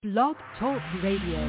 Blog Talk Radio.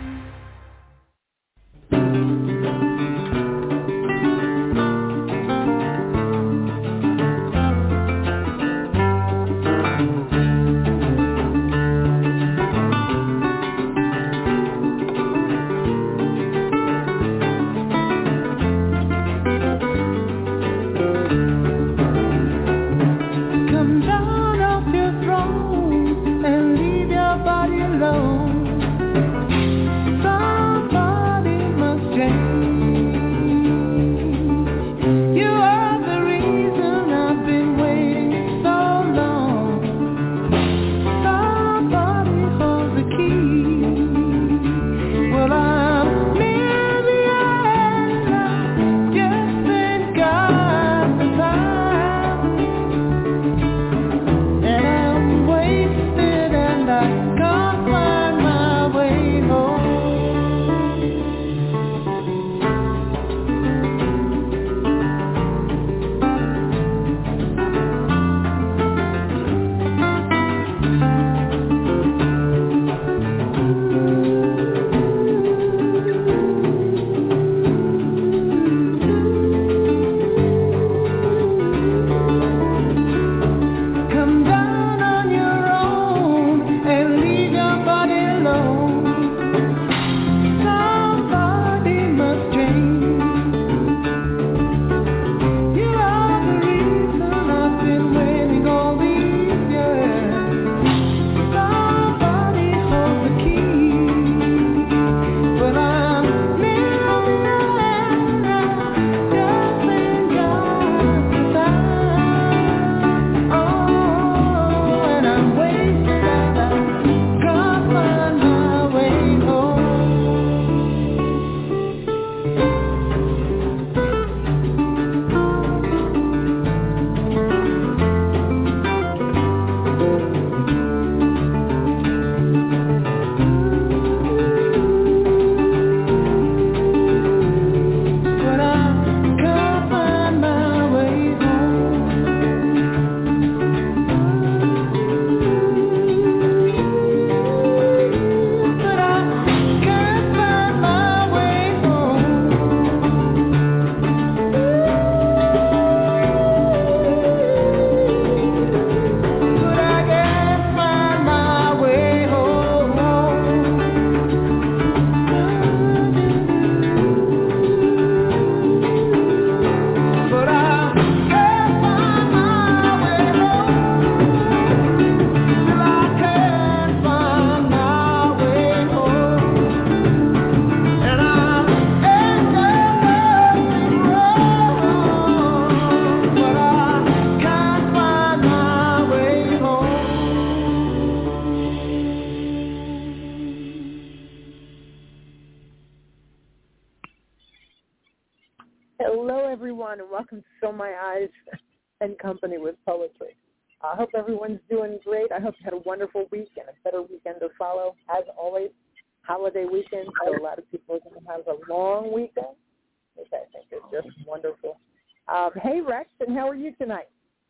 Company with poetry. I hope everyone's doing great. I hope you had a wonderful week and a better weekend to follow. As always, holiday weekend, so a lot of people are going to have a long weekend, which I think is just wonderful. Hey, Rex, and how are you tonight?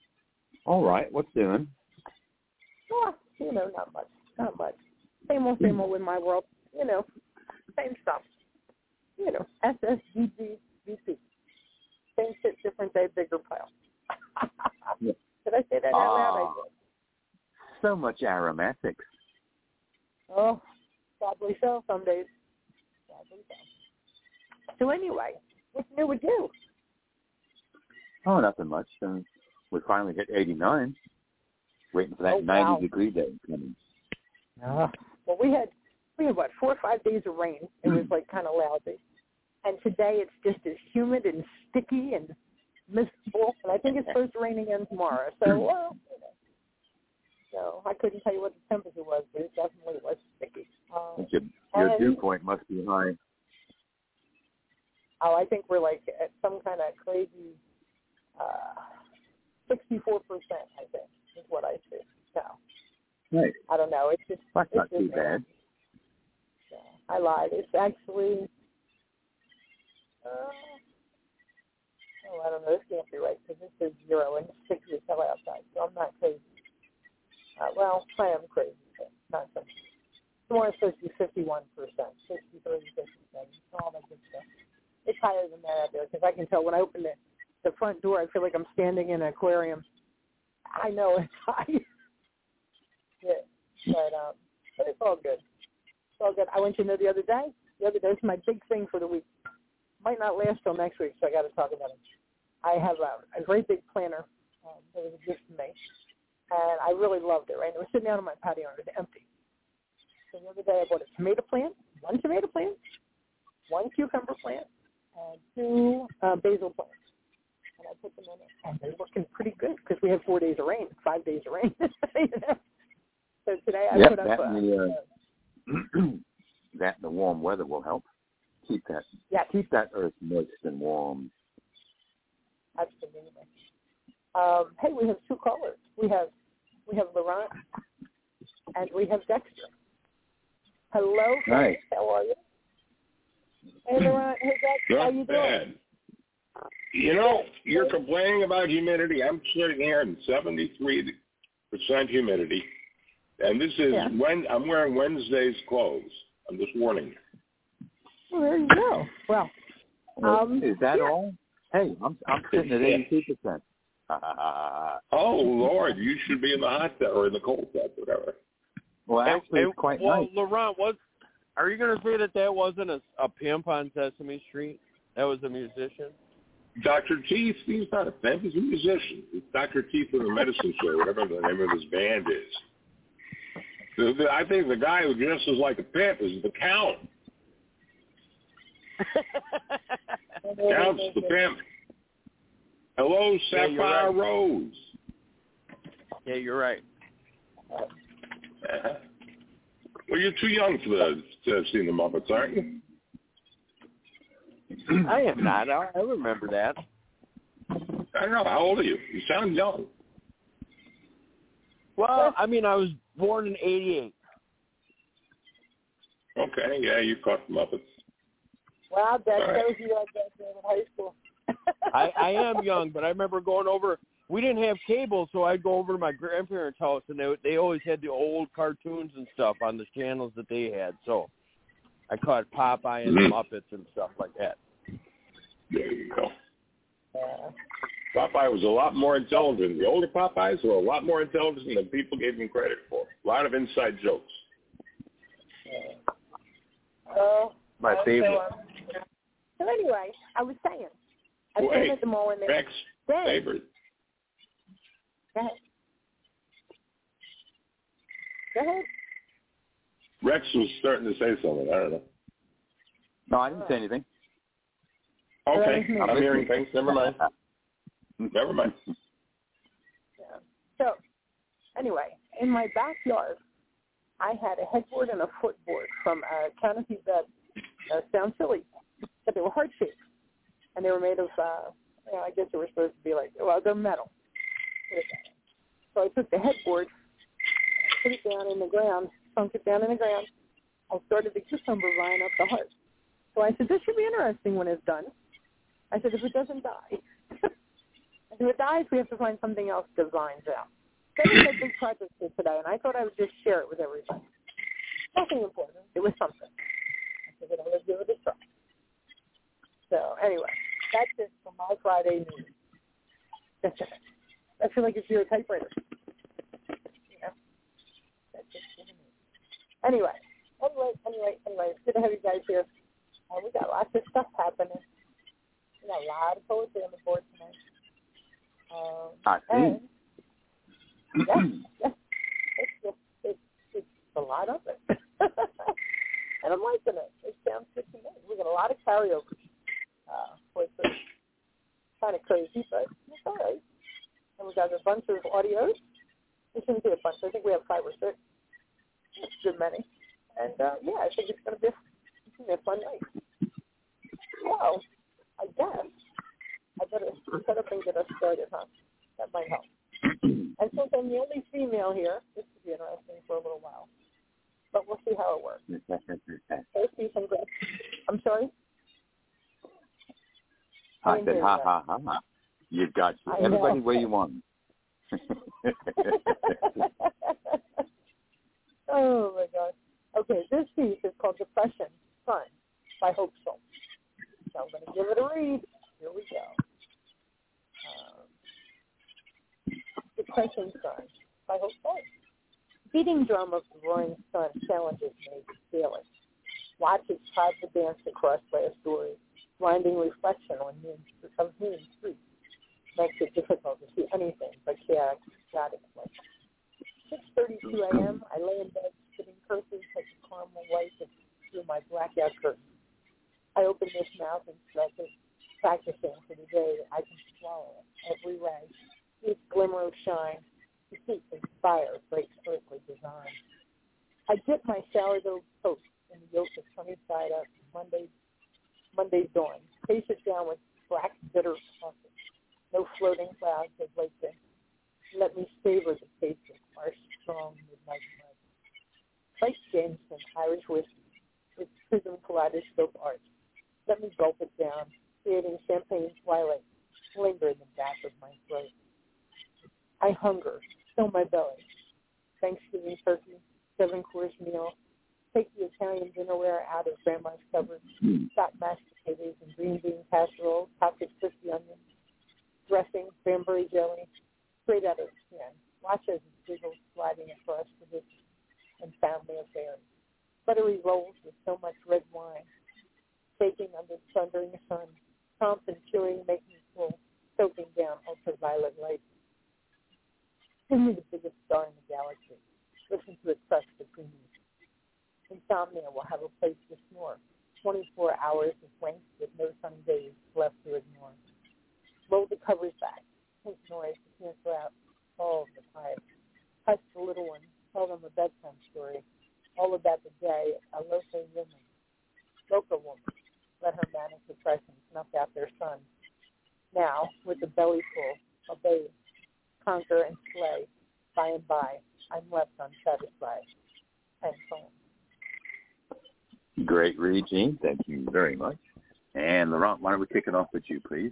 All right. What's doing? Oh, not much. Same old in my world. Same stuff. SSGG, VP. Same shit, different day, bigger pile. Did I say that out loud? I did. So much aromatics. Oh, sadly so some days. So anyway, what's new with you? Oh, nothing much. We finally hit 89. Waiting for that 90-degree day coming. Well, we had what, 4 or 5 days of rain. It was like kind of lousy. And today it's just as humid and sticky and mistful, and I think it's supposed to rain again tomorrow. So, so I couldn't tell you what the temperature was, but it definitely was sticky. Your dew point must be high. Oh, I think we're like at some kind of crazy 64%, I think, is what I see. So, right. I don't know. That's not too bad. Yeah, I lied. It's actually... I don't know. This can't be right because this is 0 and 6 is hell outside, so I'm not crazy. Well, I am crazy, but not so much. Tomorrow's supposed to be 51%, 60, 30, 57, all that good stuff. It's higher than that out there because I can tell when I open the front door, I feel like I'm standing in an aquarium. I know it's high. Yeah, but it's all good. It's all good. I want you to know the other day is my big thing for the week. Might not last till next week, so I got to talk about it. I have a great big planner that was a gift to me, and I really loved it, right? It was sitting out on my patio and it was empty. So the other day I bought a tomato plant, one tomato plant, one cucumber plant, and two basil plants. And I put them in it, and they're looking pretty good because we have 4 days of rain, 5 days of rain. So today I put up that and the warm weather will help keep that earth moist and warm. Absolutely. Hey, we have two callers. We have Laurent and we have Dexter. Hello, Hi. How are you? Hey, Laurent. Hey, Dexter. How you doing? Bad. You know, you're complaining about humidity. I'm sitting here in 73% humidity, and this is when I'm wearing Wednesday's clothes. I'm just warning you. Well, there you go. Well, is that all? Hey, I'm sitting at 82%. Oh Lord, you should be in the hot tub or in the cold tub, whatever. Well, actually, it's quite nice. Well, Laurent, are you going to say that wasn't a pimp on Sesame Street? That was a musician? Dr. Teeth, he's not a pimp, he's a musician. It's Dr. Teeth from the Medicine Show, whatever the name of his band is. I think the guy who dresses like a pimp is the Count. Count's the pimp. Hello, Sapphire Rose. Yeah, you're right. Well, you're too young to have seen the Muppets, aren't you? I am not. I remember that. I don't know. How old are you? You sound young. Well, I mean, I was born in 88. Okay, yeah, you caught the Muppets. Wow, that shows you like that in high school. I am young, but I remember going over. We didn't have cable, so I'd go over to my grandparents' house, and they always had the old cartoons and stuff on the channels that they had. So I caught Popeye and the Muppets and stuff like that. There you go. Popeye was a lot more intelligent. The older Popeyes were a lot more intelligent than people gave him credit for. A lot of inside jokes. My favorite. So anyway, I was saying. I was at the mall and Rex, favorite. Go ahead. Rex was starting to say something. I don't know. No, I didn't say anything. Okay, I'm hearing things. Never mind. Never mind. Yeah. So, anyway, in my backyard, I had a headboard and a footboard from a canopy bed. Sounds silly, but they were heart-shaped. And they were made of, I guess they were supposed to be they're metal. So I took the headboard, put it down in the ground, sunk it down in the ground. I started the cucumber vine up the heart. So I said, this should be interesting when it's done. I said, if it doesn't die. If it dies, we have to find something else to vines out. That was my big project for today, and I thought I would just share it with everybody. Nothing important. It was something. I said, I'm going to give it a try. So anyway, that's it for my Friday news. That's it. I feel like if you're a typewriter. That's it for the news. Anyway, it's good to have you guys here. We got lots of stuff happening. We got a lot of poetry on the board tonight. It's a lot of it. And I'm liking it. It sounds good to me. We got a lot of carryovers. It's kind of crazy, but it's all right. And we got a bunch of audios. We shouldn't be a bunch. I think we have 5 or 6. It's a good many. And, I think it's going to be a fun night. Well, I guess I better set up and get us started, huh? That might help. And since I'm the only female here, this could be interesting for a little while. But we'll see how it works. I'm sorry? I said, ha, ha, ha, ha. You've got everybody where you want. Oh, my God. Okay, called Depression Sun by Hope Schultz. So I'm going to give it a read. Here we go. Depression Sun by Hope Schultz. Beating drum of the roaring sun challenges me daily. Watch its tribal dance across glass doors, blinding reflection of noon streets. Makes it difficult to see anything but chaotic light. 6:32 a.m., I lay in bed spitting curses like a caramel white through my blackout curtains. I open this mouth and stretch it, practicing for the day that I can swallow it, every rag, each glimmer of shine, the heat and fire breaks earthly design. I dip my sourdough toast in the yolk of sunny side up Monday's dawn, face it down with black, bitter coffee. No floating clouds have waked in. Let me savor the taste of harsh, strong midnight mud. Like Jameson Irish whiskey, its prism kaleidoscope arch. Let me gulp it down, creating champagne twilight linger in the back of my throat. I hunger, fill my belly. Thanksgiving turkey, 7-course meal. Take the Italian dinnerware out of Grandma's cupboard. Got mashed potatoes and green bean casserole, topped with crispy onions. Dressing, cranberry jelly, straight out of the can. Watch as it jiggles sliding across tradition and family affairs. Buttery rolls with so much red wine. Baking under the thundering sun. Prompt and chewy, making full, soaking down ultraviolet light. Give me the biggest star in the galaxy. Listen to it crush the premium. Insomnia will have a place to snore. 24 hours of winks with no sunny days left to ignore. Roll the covers back. Make noise to cancel out all of the quiet. Hush the little ones. Tell them a bedtime story. All about the day a local woman. Let her manic depression snuff out their son. Now, with the belly full, obey, conquer, and slay. By and by, I'm left unsatisfied. And poem. Great read, Gene. Thank you very much. And Laurent, why don't we kick it off with you, please?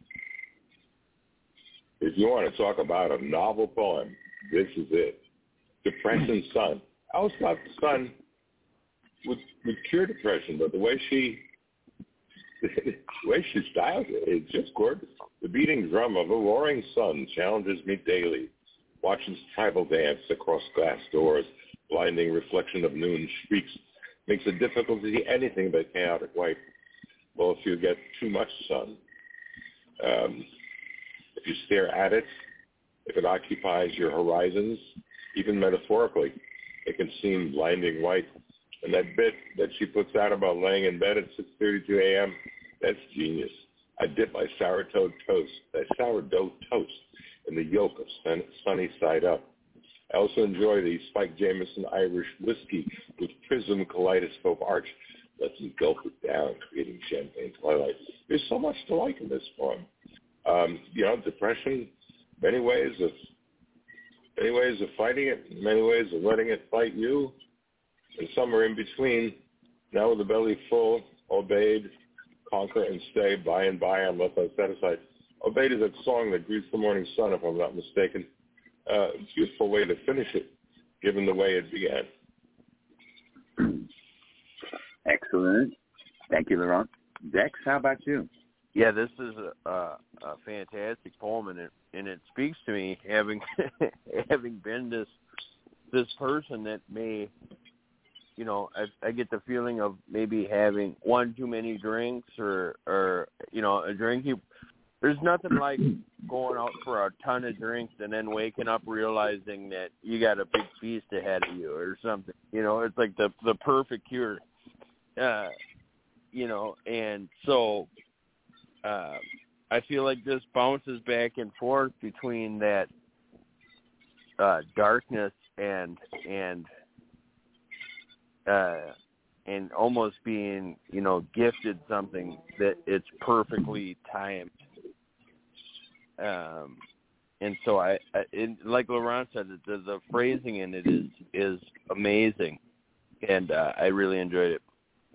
If you want to talk about a novel poem, this is it. Depression Sun. I always thought the sun would cure depression, but the way she styles it is just gorgeous. The beating drum of a roaring sun challenges me daily. Watches tribal dance across glass doors, blinding reflection of noon streaks, makes it difficult to see anything but chaotic white. Well, if you get too much sun, if you stare at it, if it occupies your horizons, even metaphorically, it can seem blinding white. And that bit that she puts out about laying in bed at 6:32 a.m., that's genius. I dip my sourdough toast in the yolk of sunny side up. I also enjoy the Spike Jameson Irish whiskey with prism kaleidoscope arch. Lets me gulp it down, creating champagne twilight. There's so much to like in this poem. Depression, many ways of fighting it, many ways of letting it fight you, and somewhere in between. Now with the belly full, obeyed, conquer and stay. By and by, I'm left unsatisfied. Obeyed is that song that greets the morning sun, if I'm not mistaken. It's a useful way to finish it, given the way it began. Excellent. Thank you, Laurent. Dex, how about you? Yeah, this is a fantastic poem, and it speaks to me having been this person that may, I get the feeling of maybe having one too many drinks or a drink. There's nothing like going out for a ton of drinks and then waking up realizing that you got a big feast ahead of you or something. It's like the perfect cure. And so I feel like this bounces back and forth between that darkness and almost being, gifted something that it's perfectly timed. And so like Laurent said, the phrasing in it is amazing, and I really enjoyed it.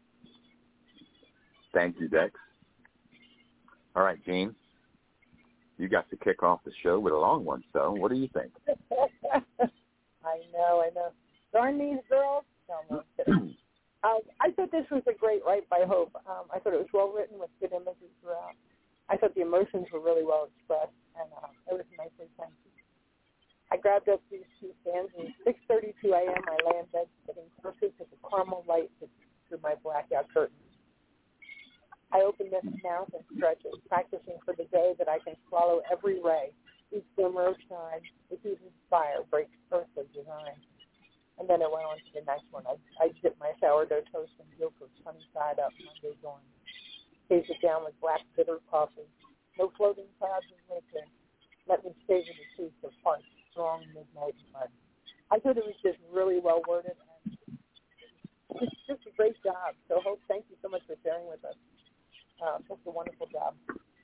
Thank you, Dex. All right, Gene, you got to kick off the show with a long one, so what do you think? I know. Darn these girls. No, I'm kidding. I this was a great write by Hope. I thought it was well written with good images throughout. I thought the emotions were really well expressed, and it was nicely sent. I grabbed up these two stands, and at 6:32 a.m. I lay in bed sitting perfect with the caramel light through my blackout curtains. I open this mouth and stretch it, practicing for the day that I can swallow every ray. Each glimmer of shine, with whose fire breaks earthly design. And then it went on to the next one. I dipped my sourdough toast in yolk of sunny side up Monday dawn. Chase it down with black bitter coffee. No floating clouds in winter. Let me savor the taste of hot, strong midnight mud. I thought it was just really well worded, and it's just a great job. So Hope, thank you so much for sharing with us. Just a wonderful job.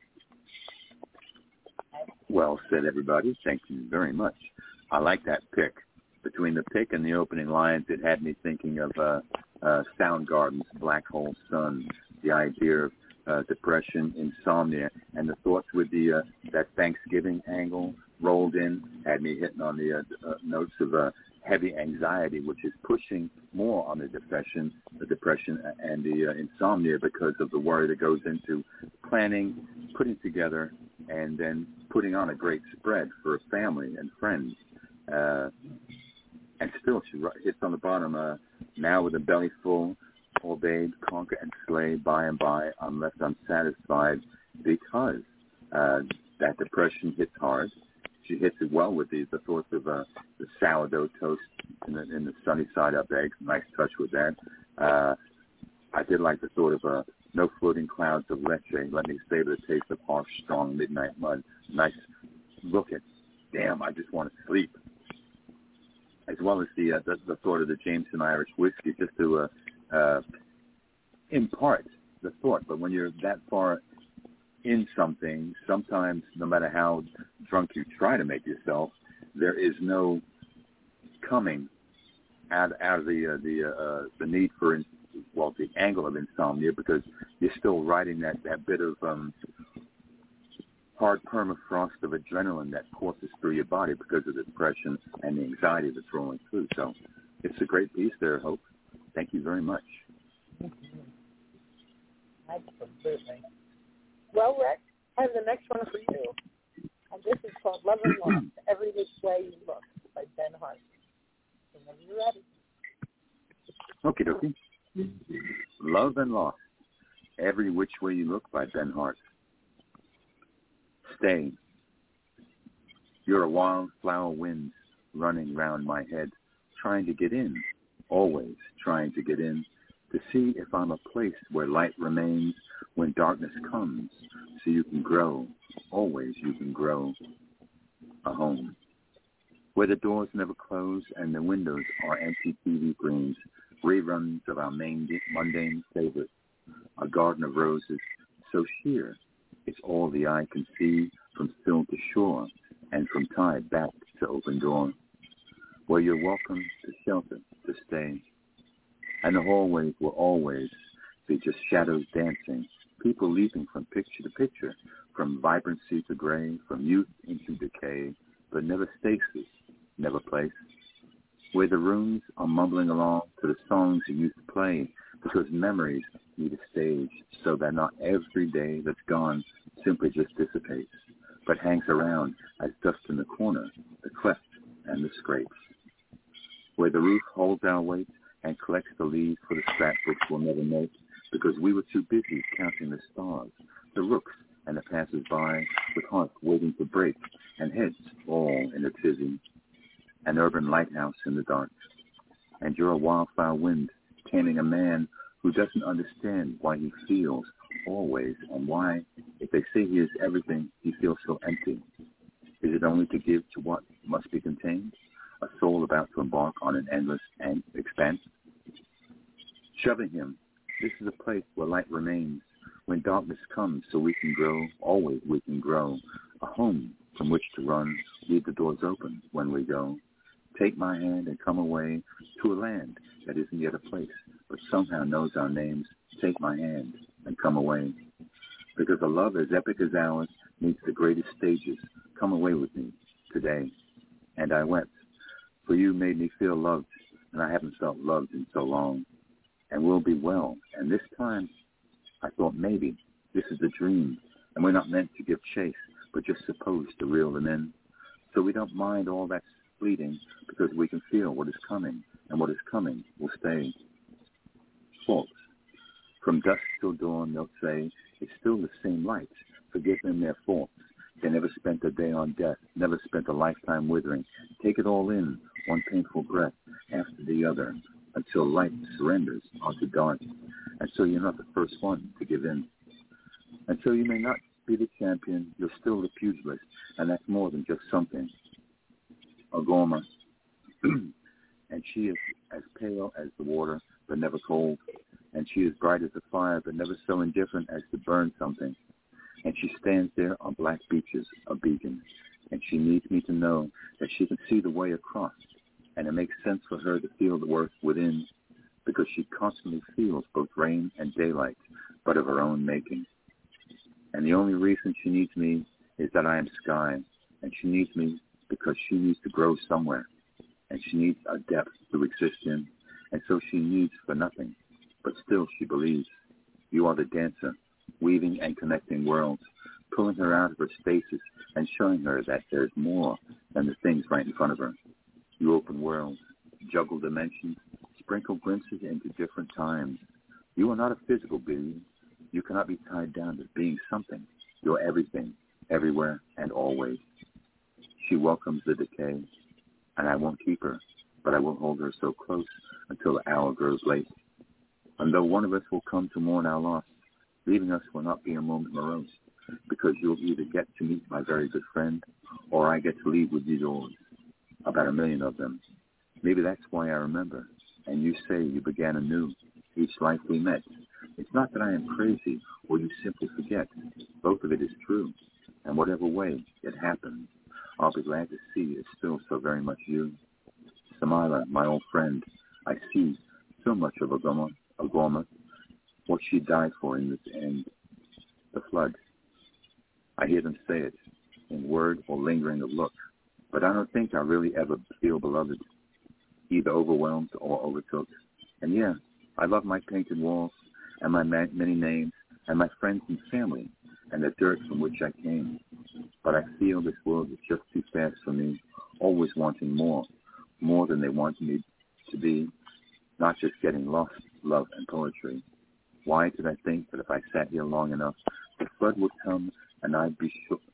Well said, everybody. Thank you very much. I like that pick. Between the pick and the opening lines, it had me thinking of Soundgarden's Black Hole Sun, the idea of depression, insomnia, and the thoughts with the that Thanksgiving angle rolled in had me hitting on the notes of heavy anxiety, which is pushing more on the depression and the insomnia because of the worry that goes into planning, putting together, and then putting on a great spread for family and friends. And still, she hits on the bottom, now with a belly full, obeyed, conquer, and slay by and by, I'm left unsatisfied because that depression hits hard. She hits it well with the thoughts of the sourdough toast in the sunny side up eggs. Nice touch with that. I did like the thought of no floating clouds of leche. Let me savor the taste of harsh, strong midnight mud. Nice look at, damn, I just want to sleep. As well as the thought of the Jameson Irish whiskey, just to impart the thought. But when you're that far in something, sometimes no matter how drunk you try to make yourself, there is no coming out of the need for the angle of insomnia, because you're still riding that bit of hard permafrost of adrenaline that courses through your body because of the depression and the anxiety that's rolling through. So it's a great piece there, Hope. Thank you very much. Absolutely. Well, Rex, I have the next one for you. And this is called Love and Lost, Every Which Way You Look by Ben Hart. Whenever you're ready. Okie dokie. Love and Lost, Every Which Way You Look by Ben Hart. Stay. You're a wildflower wind running round my head, trying to get in, always trying to get in, to see if I'm a place where light remains when darkness comes, so you can grow, always you can grow, a home. Where the doors never close and the windows are empty TV screens, reruns of our mundane favorites, a garden of roses, so sheer, it's all the eye can see from still to shore and from tide back to open door, where you're welcome to shelter, to stay. And the hallways will always be just shadows dancing, people leaping from picture to picture, from vibrancy to gray, from youth into decay, but never stasis, never place. Where the rooms are mumbling along to the songs you used to play, because memories need a stage, so that not every day that's gone simply just dissipates, but hangs around as dust in the corner, the cleft and the scrapes. Where the roof holds our weight and collects the leaves for the scrapbooks we'll never make, because we were too busy counting the stars, the rooks and the passers-by, with hearts waiting to break and heads all in a tizzy. An urban lighthouse in the dark. And you're a wildflower wind taming a man who doesn't understand why he feels always, and why, if they say he is everything, he feels so empty. Is it only to give to what must be contained? A soul about to embark on an endless expanse? Shoving him, this is a place where light remains, when darkness comes, so we can grow, always we can grow, a home from which to run, leave the doors open when we go. Take my hand and come away to a land that isn't yet a place, but somehow knows our names. Take my hand and come away. Because a love as epic as ours needs the greatest stages. Come away with me today. And I wept, for you made me feel loved, and I haven't felt loved in so long. and we'll be well. And this time, I thought maybe this is a dream, and we're not meant to give chase, but just supposed to reel them in. So we don't mind all that's fleeting, because we can feel what is coming, and what is coming will stay. Folks, from dusk till dawn, they'll say, it's still the same lights. Forgive them their faults. They never spent a day on death, never spent a lifetime withering. Take it all in, one painful breath after the other, until light surrenders onto dark. And so you're not the first one to give in. And so you may not be the champion, you're still the pugilist, and that's more than just something. O'Gorma, and she is as pale as the water, but never cold. And she is bright as the fire, but never so indifferent as to burn something. And she stands there on black beaches, a beacon. And she needs me to know that she can see the way across. And it makes sense for her to feel the worth within, because she constantly feels both rain and daylight, but of her own making. And the only reason she needs me is that I am sky. And she needs me because she needs to grow somewhere. And she needs a depth to exist in. And so she needs for nothing. But still she believes. You are the dancer, weaving and connecting worlds, pulling her out of her stasis and showing her that there's more than the things right in front of her. You open worlds, juggle dimensions, sprinkle glimpses into different times. You are not a physical being. You cannot be tied down to being something. You're everything, everywhere, and always. She welcomes the decay, and I won't keep her, but I will hold her so close until the hour grows late. And though one of us will come to mourn our loss, leaving us will not be a moment morose, because you'll either get to meet my very good friend, or I get to leave with you yours, about 1 million of them. Maybe that's why I remember, and you say you began anew each life we met. It's not that I am crazy, or you simply forget. Both of it is true, and whatever way it happens, I'll be glad to see it's still so very much you. Samila, my old friend, I see so much of O'Gorma, what she died for in this end, the flood. I hear them say it, in word or lingering of look, but I don't think I really ever feel beloved, either overwhelmed or overtook. And yeah, I love my painted walls, and my many names, and my friends and family, and the dirt from which I came. But I feel this world is just too fast for me, always wanting more than they want me to be, not just getting lost, love and poetry. Why did I think that if I sat here long enough, the flood would come and I'd be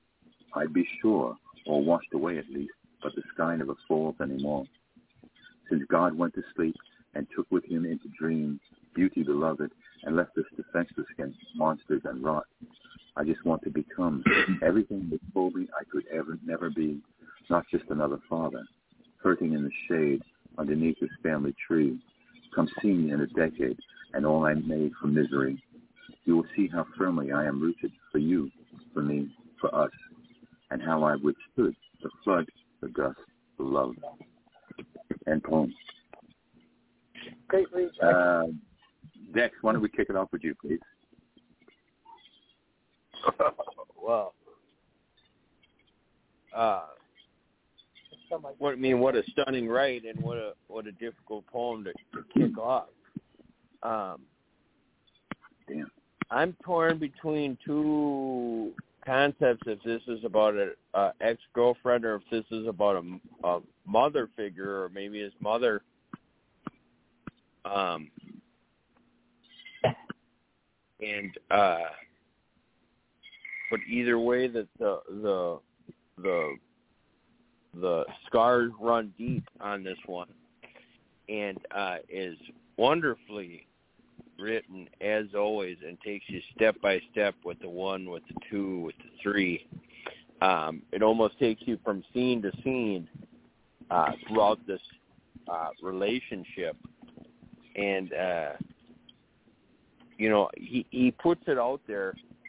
sure, or washed away at least, but the sky never falls anymore. Since God went to sleep and took with him into dreams beauty beloved and left us defenseless against monsters and rot, I just want to become everything that told me I could never be, not just another father, hurting in the shade underneath his family tree. Come see me in a decade, and all I made from misery. You will see how firmly I am rooted for you, for me, for us, and how I withstood the flood, the dust, the love. End poem. Great read. Dex, why don't we kick it off with you, please? Well, what a stunning write, and what a difficult poem to kick off. Damn. I'm torn between two concepts, if this is about an ex-girlfriend or if this is about a mother figure, or maybe his mother. But either way, that the scars run deep on this one, and is wonderfully written as always, and takes you step by step with the 1, with the 2, with the 3. It almost takes you from scene to scene throughout this relationship, and he puts it out there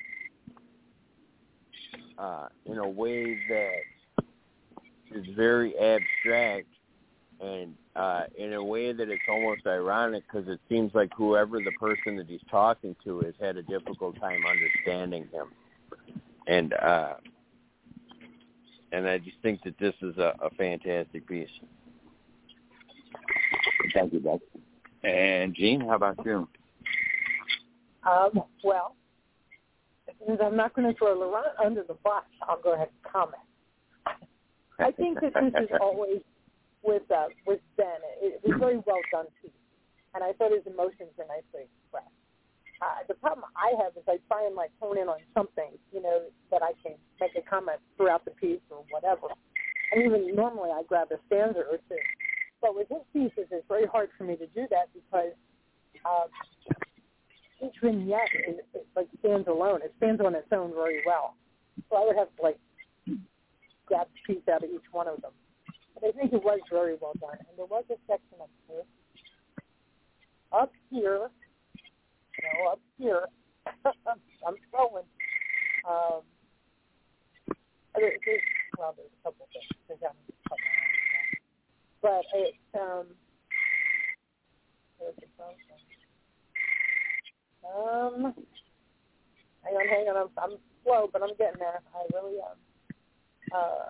in a way that is very abstract, and in a way that it's almost ironic, because it seems like whoever the person that he's talking to has had a difficult time understanding him. And I just think that this is a fantastic piece. Thank you, Doug. And Jean, how about you? Well, since I'm not going to throw Laurent under the bus, I'll go ahead and comment. I think that this is always with Ben. It was very well done piece, and I thought his emotions were nicely expressed. The problem I have is I try and hone in on something, that I can make a comment throughout the piece or whatever. And even normally I grab a stanza or two. But with his pieces, it's very hard for me to do that because each vignette stands alone. It stands on its own very well. So I would have to grab a piece out of each one of them. But I think it was very well done. And there was a section up here. Up here, I'm scrolling. There's a couple things. But it's, hang on, I'm slow, but I'm getting there. I really am.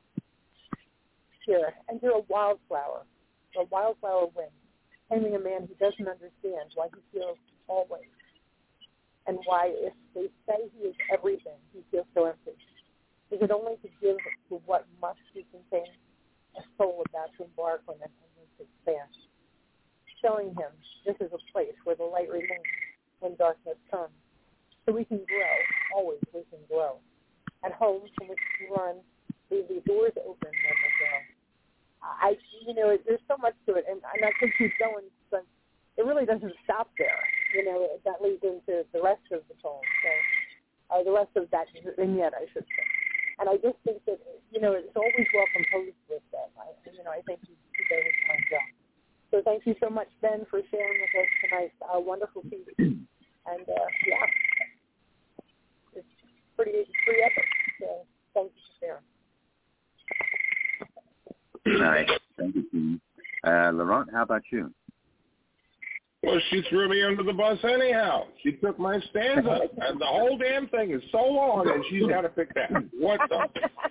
Here, enter a wildflower wins, taming a man who doesn't understand why he feels always, and why, if they say he is everything, he feels so empty. Is it only to give to what must be contained? A soul about to embark on an endless expanse, showing him this is a place where the light remains when darkness comes. So we can grow, always we can grow. At home from which to run, leave the doors open when we go. There's so much to it, and I could keep going, but it really doesn't stop there. That leads into the rest of the poem, the rest of that vignette, I should say. And I just think that, it's always well composed with that. I think he does a fine job. So thank you so much, Ben, for sharing with us tonight. Wonderful piece. And, it's pretty epic. So thank you for sharing. All right. Thank you, Jean. Laurent, how about you? Well, she threw me under the bus anyhow. She took my stanza, and the whole damn thing is so long, and she's got to pick that. What the?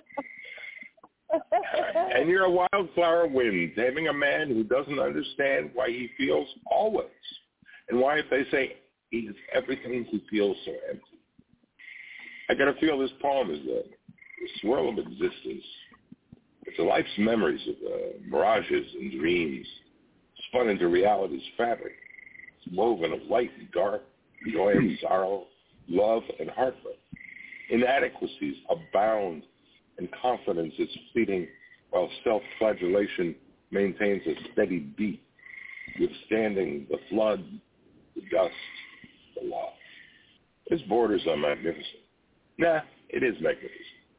And you're a wildflower wind, taming a man who doesn't understand why he feels always, and why, if they say he is everything, he feels so empty. I got to feel this poem is a swirl of existence. It's a life's memories of mirages and dreams spun into reality's fabric. It's woven of light and dark, joy and sorrow, love and heartbreak. Inadequacies abound, and confidence is fleeting, while self-flagellation maintains a steady beat, withstanding the flood, the dust, the loss. Its borders are magnificent. Nah, it is magnificent.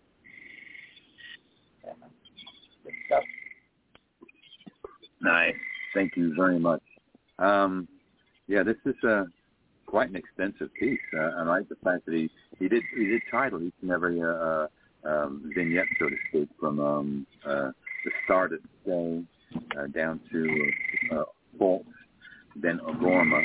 Nice. Thank you very much. This is quite an extensive piece. I like the fact that he did title each and every vignette, so to speak, from the start of the day down to Faults, then Agorma,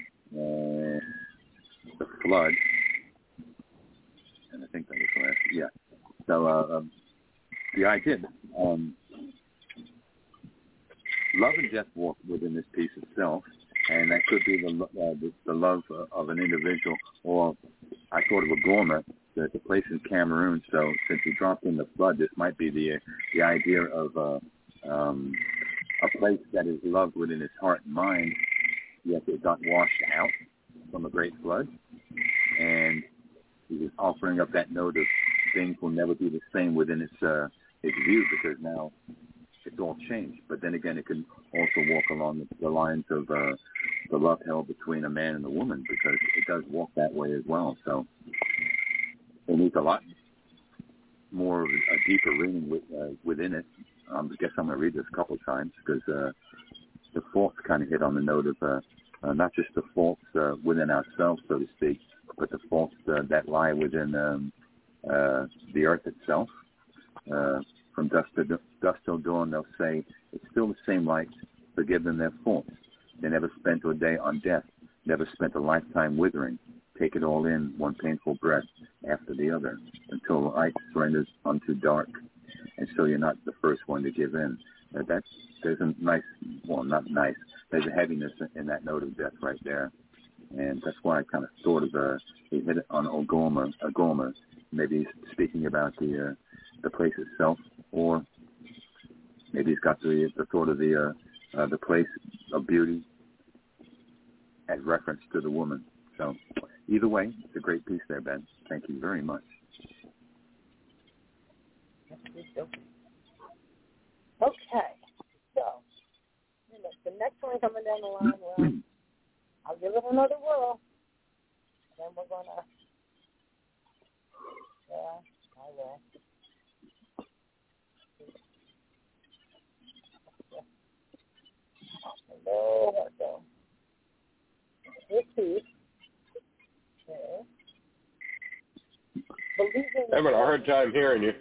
the flood, and I think that was the last. Yeah. So the idea. Love and death walk within this piece itself, and that could be the love of an individual. Or I thought of Agorma, the place in Cameroon. So since he dropped in the flood, this might be the idea of a place that is loved within his heart and mind, yet it got washed out from a great flood, and he was offering up that note of things will never be the same within its view, because now it's all changed. But then again, it can also walk along the lines of the love held between a man and a woman, because it does walk that way as well. So it needs a lot more of a deeper reading within it. I guess I'm going to read this a couple of times, because the faults kind of hit on the note of not just the faults within ourselves, so to speak, but the faults that lie within the earth itself. From dusk till dawn, they'll say, it's still the same light, forgive them their faults. They never spent a day on death, never spent a lifetime withering. Take it all in, one painful breath after the other, until light surrenders unto dark. And so you're not the first one to give in. There's a nice, well, not nice. There's a heaviness in that note of death right there, and that's why I kind of sort of he hit it on O'Gorman. Maybe he's speaking about the place itself, or maybe he's got the thought of the place of beauty as reference to the woman. So either way, it's a great piece there, Ben. Thank you very much. Okay, so the next one coming down the line, well, I'll give it another whirl. Then we're going to, yeah, I will. Hello, Marco. This piece is believing. I'm having a hard time hearing you.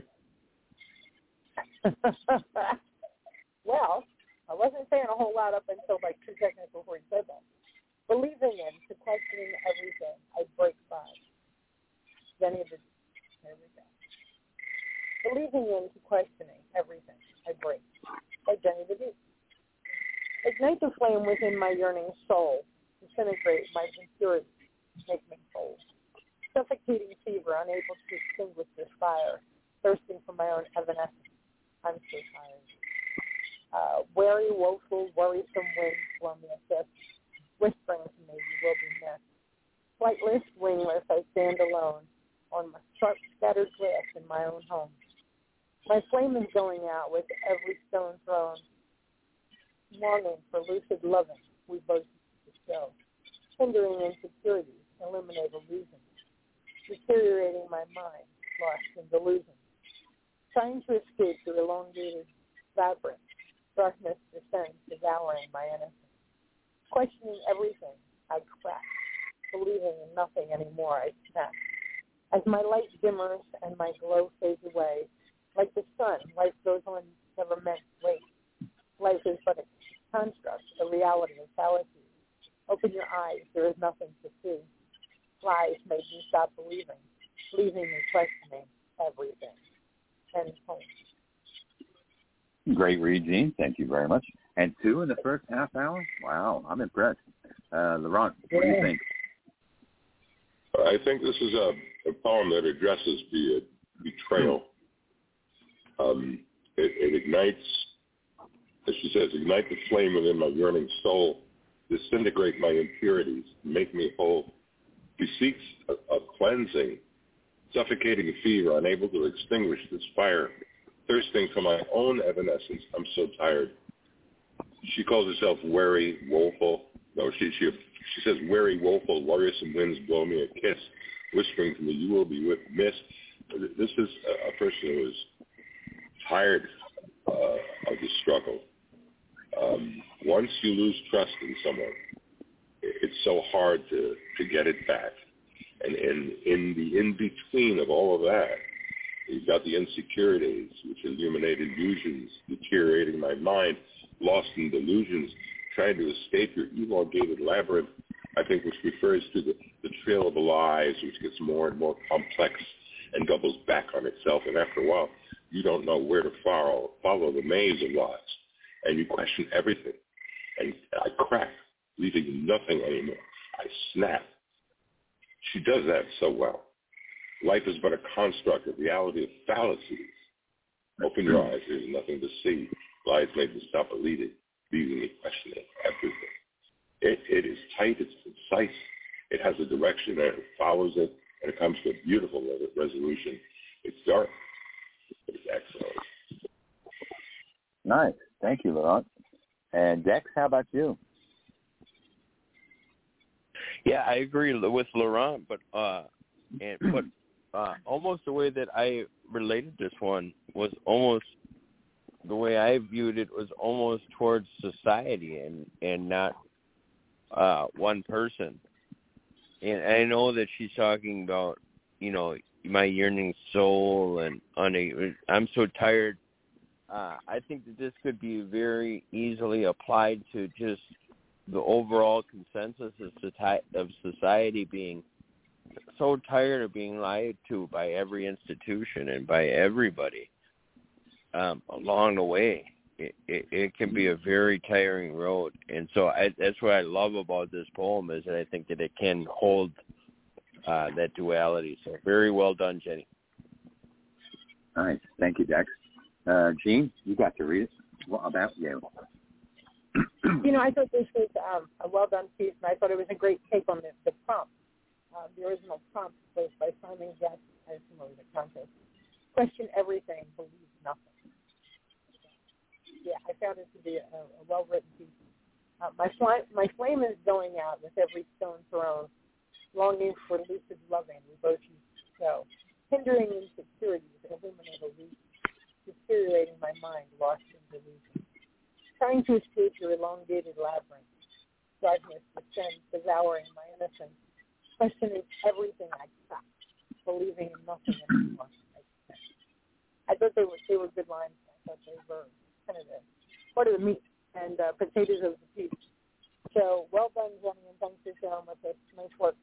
Well, I wasn't saying a whole lot up until like 2 seconds before you said that. Believing in to questioning everything, I break by. There we go. Believing in to questioning everything, I break. By Jenny the Deep. Ignite the flame within my yearning soul. Disintegrate my impurities. Make me whole. Suffocating fever, unable to extinguish this fire. Thirsting for my own evanescence. I'm so tired. Wary, woeful, worrisome winds blow me a kiss. Whispering to me, you will be missed. Flightless, wingless, I stand alone on my sharp, scattered glass in my own home. My flame is going out with every stone thrown. Longing for lucid loving, we both bestow. Hindering insecurities, illuminate illusions. Deteriorating my mind, lost in delusion. Trying to escape the elongated labyrinth, darkness descends, devouring my innocence. Questioning everything, I crack. Believing in nothing anymore, I snap. As my light dimmers and my glow fades away, like the sun, life goes on, never meant to wait. Life is but a construct, a reality of fallacies. Open your eyes, there is nothing to see. Lies made me stop believing, leaving me questioning everything. End point. Great read, Gene. Thank you very much. And 2 in the first half hour? Wow, I'm impressed. Laurent, what do you think? I think this is a poem that addresses betrayal. It ignites, as she says, ignite the flame within my yearning soul, disintegrate my impurities, make me whole. He seeks a cleansing, suffocating fever, unable to extinguish this fire, thirsting for my own evanescence. I'm so tired. She calls herself weary, woeful. No, she says weary, woeful, worrisome winds blow me a kiss, whispering to me, you will be missed. This is a person who is tired of the struggle. Once you lose trust in someone, it's so hard to get it back. And in the in-between of all of that, you've got the insecurities, which illuminate illusions, deteriorating my mind, lost in delusions, trying to escape your elongated labyrinth, I think, which refers to the trail of lies, which gets more and more complex and doubles back on itself. And after a while, you don't know where to follow the maze of lies. And you question everything. And I crack, leaving nothing anymore. I snap. She does that so well. Life is but a construct, a reality of fallacies. Open your eyes, there's nothing to see. Lies made me stop leaving me questioning everything. It is tight, it's concise, it has a direction, and it follows it, and it comes to a beautiful resolution. It's dark, but it's excellent. Nice. Thank you, Laurent. And Dex, how about you? Yeah, I agree with Laurent, but almost the way that I related this one was almost the way I viewed it was almost towards society and not one person. And I know that she's talking about, my yearning soul and I'm so tired. I think that this could be very easily applied to just the overall consensus of society being so tired of being lied to by every institution and by everybody along the way. it can be a very tiring road. And so that's what I love about this poem is that I think that it can hold that duality. So very well done, Jenny. Nice. Thank you, Dex. Gene, you got to read it. What about you? I thought this was a well-done piece, and I thought it was a great take on the prompt. The original prompt was by Simon Jackson, I assume it was a contest. Question everything, believe nothing. Yeah, I found it to be a well-written piece. My flame is going out with every stone thrown, longing for lucid loving, we both used to show, hindering insecurities, illuminate illusions, deteriorating my mind, lost in delusion, trying to escape your elongated labyrinth, darkness descends, devouring my innocence, questioning everything I stopped, believing in nothing anymore. I thought they were good lines. I thought they were kind of part of the meat and potatoes of the piece. So well done, Jenny, and thanks for sharing with us. Nice work.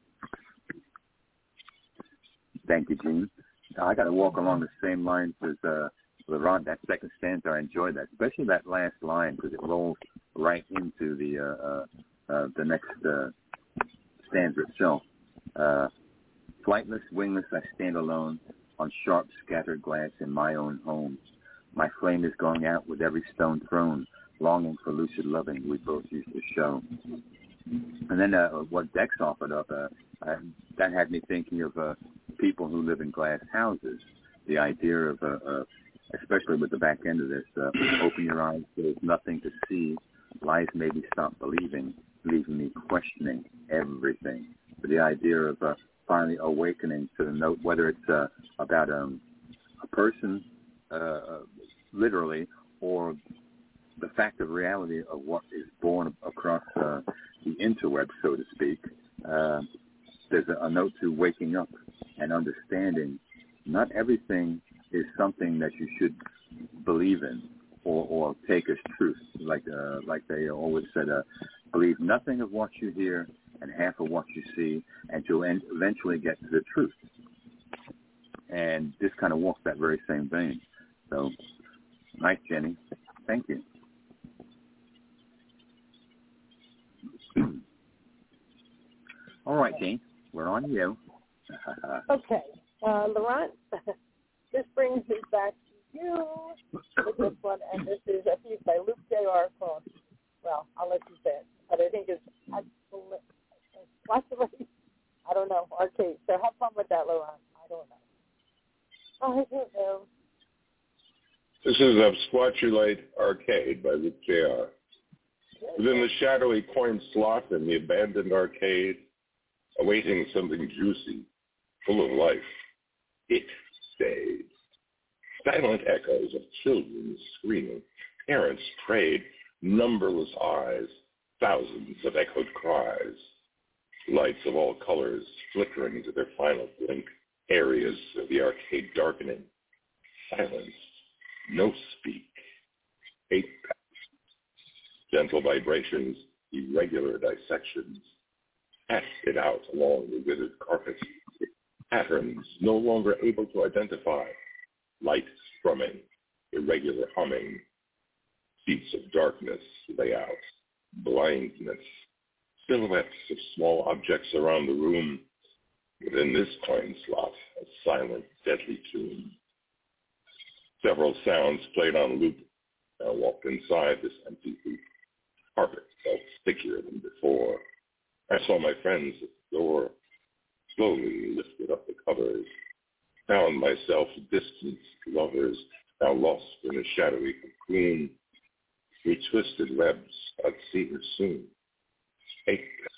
Thank you, Gene. I got to walk along the same lines as Laurent. That second stanza, I enjoyed that, especially that last line because it rolls right into the next stanza itself. Flightless, wingless, I stand alone on sharp, scattered glass in my own home. My flame is going out with every stone thrown, longing for lucid loving we both used to show. And then what Dex offered up, that had me thinking of people who live in glass houses. The idea of, especially with the back end of this, open your eyes, there's nothing to see. Lies made me stop believing, leaving me questioning everything. But the idea of finally awakening to the note, whether it's about a person, literally, or the fact of reality of what is born across the interweb, so to speak. There's a note to waking up and understanding not everything is something that you should believe in or take as truth. Like they always said, believe nothing of what you hear and half of what you see, and you'll eventually get to the truth. And this kind of walks that very same vein. So, nice, Jenny. Thank you. All right, Jane, we're on you. Okay. Laurent, this brings us back to you with this one, and this is a piece by Luke J.R. called, well, I'll let you say it, but I think it's I don't know, arcade. So have fun with that, Laurent. I don't know. This is Absquatulate Arcade by Luke J.R. Within the shadowy coin slot in the abandoned arcade, awaiting something juicy, full of life, it stays. Silent echoes of children screaming, parents prayed, numberless eyes, thousands of echoed cries, lights of all colors flickering to their final blink, areas of the arcade darkening, silence, no speak, 8 packs, gentle vibrations, irregular dissections, casted out along the withered carpet, patterns no longer able to identify, light strumming, irregular humming, seats of darkness lay out, blindness, silhouettes of small objects around the room, within this coin slot, a silent, deadly tune. Several sounds played on loop. I walked inside this empty hoop. Carpet felt stickier than before. I saw my friends at the door, slowly lifted up the covers, found myself distant lovers, now lost in a shadowy cocoon. We twisted webs, I'd see her soon. 8.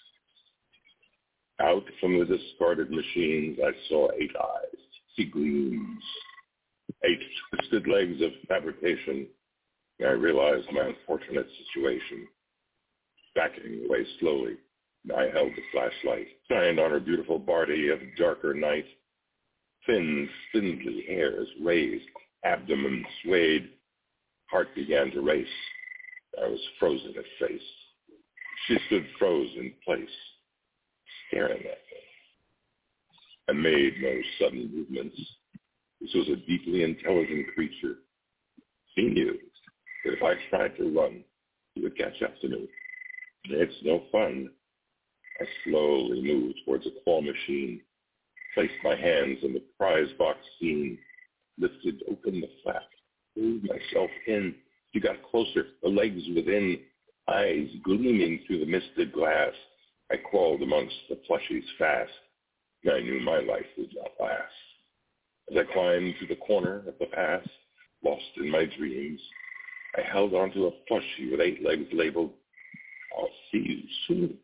Out from the discarded machines, I saw 8 eyes, see gleams. 8 twisted legs of fabrication. I realized my unfortunate situation. Backing away slowly, I held the flashlight, shined on her beautiful body of darker night. Thin, spindly hairs raised, abdomen swayed. Heart began to race. I was frozen at face. She stood frozen in place, staring at me. I made no sudden movements. This was a deeply intelligent creature. She knew. that if I tried to run, he would catch up to me. It's no fun. I slowly moved towards a claw machine, placed my hands in the prize box scene, lifted open the flap, moved myself in. She got closer, the legs within, eyes gleaming through the misted glass. I crawled amongst the plushies fast. I knew my life would not last. As I climbed to the corner of the past, lost in my dreams, I held onto a plushie with 8 legs labeled, "I'll see you soon."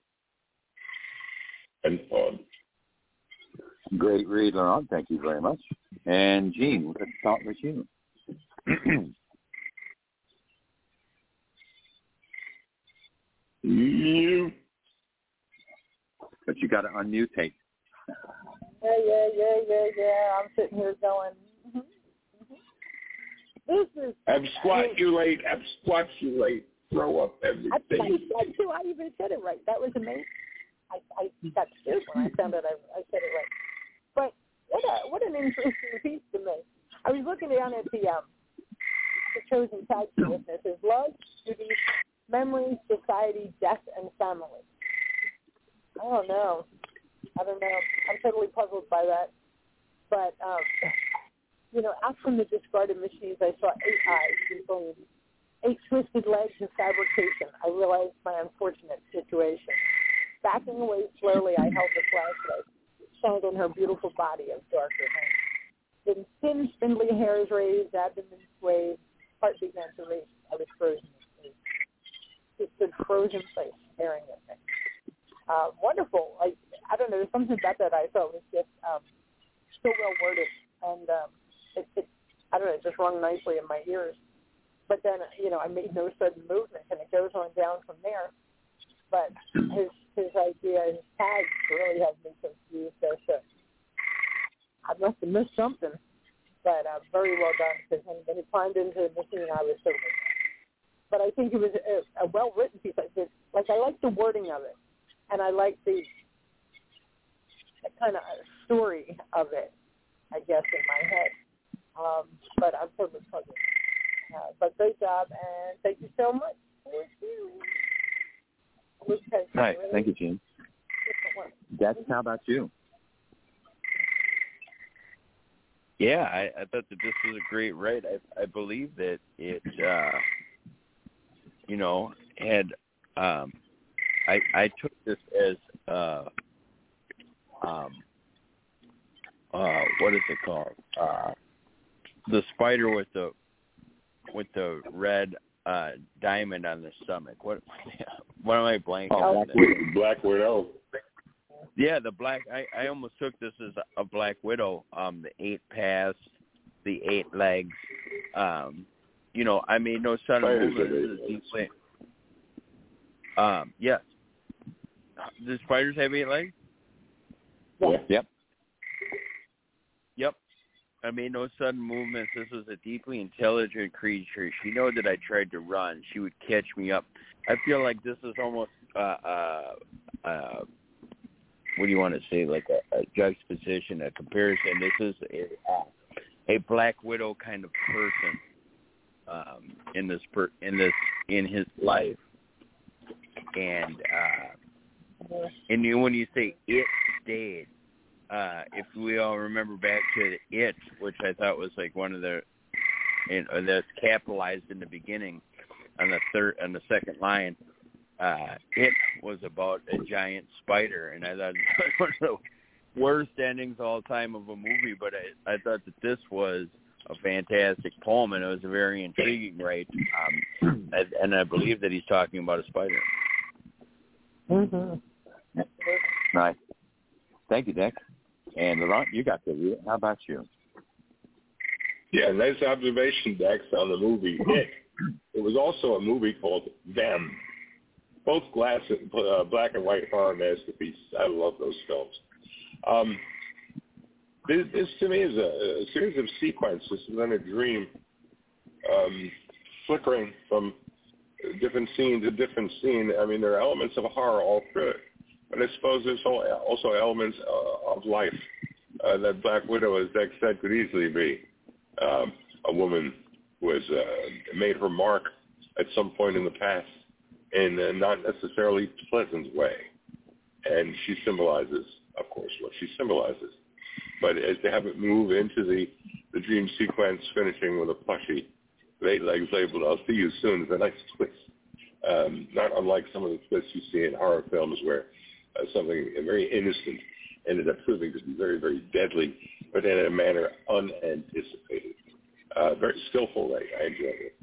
And on. Great read, Laurent. Thank you very much. And Gene, let's start with you. You. But you got to unmutate. Yeah. I'm sitting here going, This is... Absquatulate. Throw up everything. I even said it right. That was amazing. I got scared when I found out I said it right. But what an interesting piece to me. I was looking down at the chosen side witnesses: love, duty, memory, society, death, and family. I don't know. I'm totally puzzled by that. But, out from the discarded machines, I saw 8 eyes, 8 twisted legs of fabrication. I realized my unfortunate situation. Backing away slowly, I held the flashlight, shined on her beautiful body of darker hair. Then thin, spindly hairs raised, abdomen swayed, heart began to race. I was frozen in place. Just stood frozen place, staring at me. Wonderful. I don't know, there's something about that I thought was just so well worded, and it I don't know, it just rung nicely in my ears. But then, I made no sudden movement, and it goes on down from there. But his idea, his tags really had me confused as to, I must have missed something. But very well done, because when he climbed into the machine, I was so good. But I think it was a well-written piece. I like the wording of it, and I like the kind of story of it, I guess, in my head. But I'm totally puzzled. But great job, and thank you so much for sharing. Right. Thank you, Gene. Dex, how about you? Yeah, I thought that this was a great write. I believe that it, had, I took this as, what is it called? The spider with the red diamond on the stomach. What am I blanking on? Black Widow. Yeah, the black. I almost took this as a Black Widow. The 8 paths, the 8 legs. I made no sudden movement. Yes. Do spiders have 8 legs? Yeah. Yep. Yep. I made no sudden movements. This was a deeply intelligent creature. She knew that I tried to run. She would catch me up. I feel like this is almost, what do you want to say, like a juxtaposition, a comparison. This is a Black Widow kind of person in his life. And when you say it stayed, if we all remember back to It, which I thought was like one of that's capitalized in the beginning on the second line, It was about a giant spider, and I thought it was one of the worst endings of all time of a movie, but I thought that this was a fantastic poem, and it was a very intriguing write, and I believe that he's talking about a spider. Mm-hmm. Nice. Thank you, Dick. And Laurent, you got to read it. How about you? Yeah, nice observation, Dex, on the movie It. It was also a movie called Them. Both black and white horror masterpieces. I love those films. This to me is a series of sequences within a dream, flickering from different scene to different scene. I mean, there are elements of horror all through it, but I suppose there's also elements of life. That Black Widow, as Dex said, could easily be a woman who has made her mark at some point in the past in a not necessarily pleasant way. And she symbolizes, of course, what she symbolizes. But as to have it move into the dream sequence, finishing with a plushie, with 8 legs labeled, "I'll see you soon," is a nice twist. Not unlike some of the twists you see in horror films where something very innocent ended up proving to be very, very deadly, but in a manner unanticipated. Very skillful, Ray. I enjoyed it.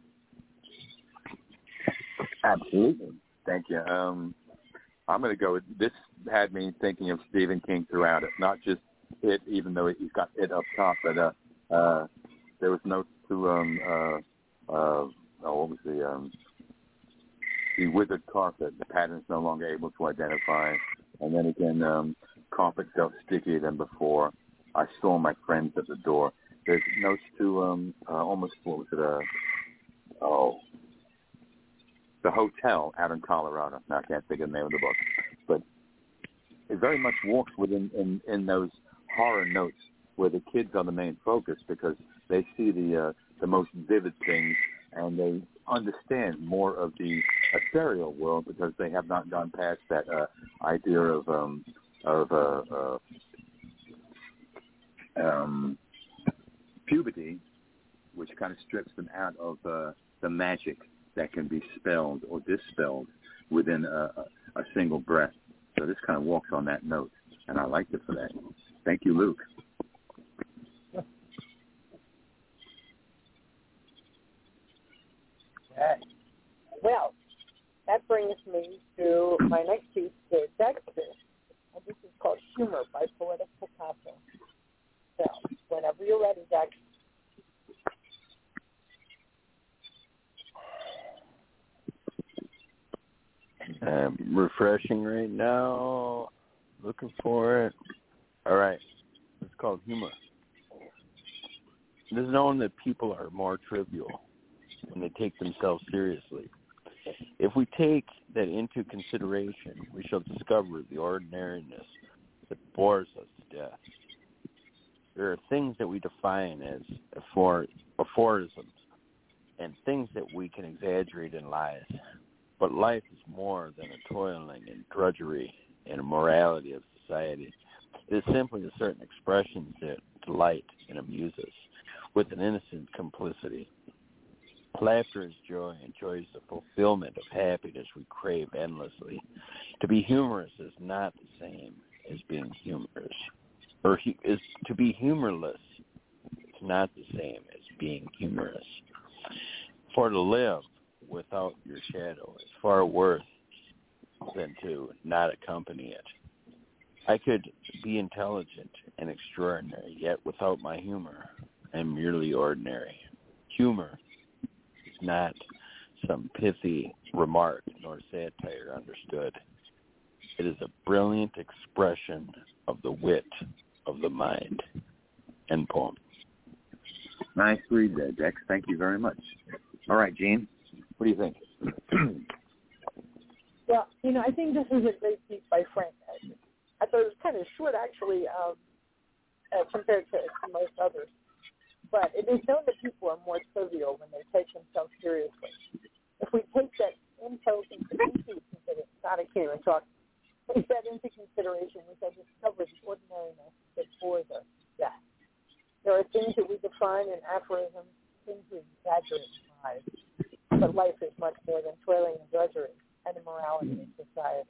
Absolutely. Thank you. I'm going to go with this. Had me thinking of Stephen King throughout it, not just it, even though he's got it up top, but there was notes to what was the withered carpet, the pattern's no longer able to identify, and then again, carpet felt stickier than before. I saw my friends at the door. There's notes to almost, what was it, the hotel out in Colorado. Now I can't think of the name of the book, but it very much walks within in those horror notes where the kids are the main focus because they see the most vivid things and they understand more of the ethereal world because they have not gone past that idea of puberty, which kind of strips them out of the magic that can be spelled or dispelled within a single breath. So this kind of walks on that note, and I liked it for that. Thank you, Luke. Okay. Well, that brings me to my next piece, Dexter, and this is called Humor by Poetic Picasso. So, whenever you're ready, Dex. Refreshing right now. Looking for it. All right. It's called Humor. It is known that people are more trivial when they take themselves seriously. If we take that into consideration, we shall discover the ordinariness that bores us to death. There are things that we define as aphorisms and things that we can exaggerate in lies. But life is more than a toiling and drudgery and a morality of society. It is simply a certain expressions that delight and amuse us with an innocent complicity. Laughter is joy, and joy is the fulfillment of happiness we crave endlessly. To be humorous is not the same as being humorous. To be humorless is not the same as being humorous. For to live without your shadow is far worse than to not accompany it. I could be intelligent and extraordinary, yet without my humor, I am merely ordinary. Humor is not some pithy remark nor satire understood. It is a brilliant expression of the wit of the mind. End poem. Nice read there, Dex. Thank you very much. All right, Gene, what do you think? Well, I think this is a great piece by Frank. I thought it was kind of short, actually, compared to most others. But it is known that people are more trivial when they take themselves seriously. If we take that into consideration, God, I can't even talk. Take that into consideration, we can discover the ordinariness that bores us to death. There are things that we define in aphorisms, things we exaggerate in lives. But life is much more than toiling and drudgery and immorality in society.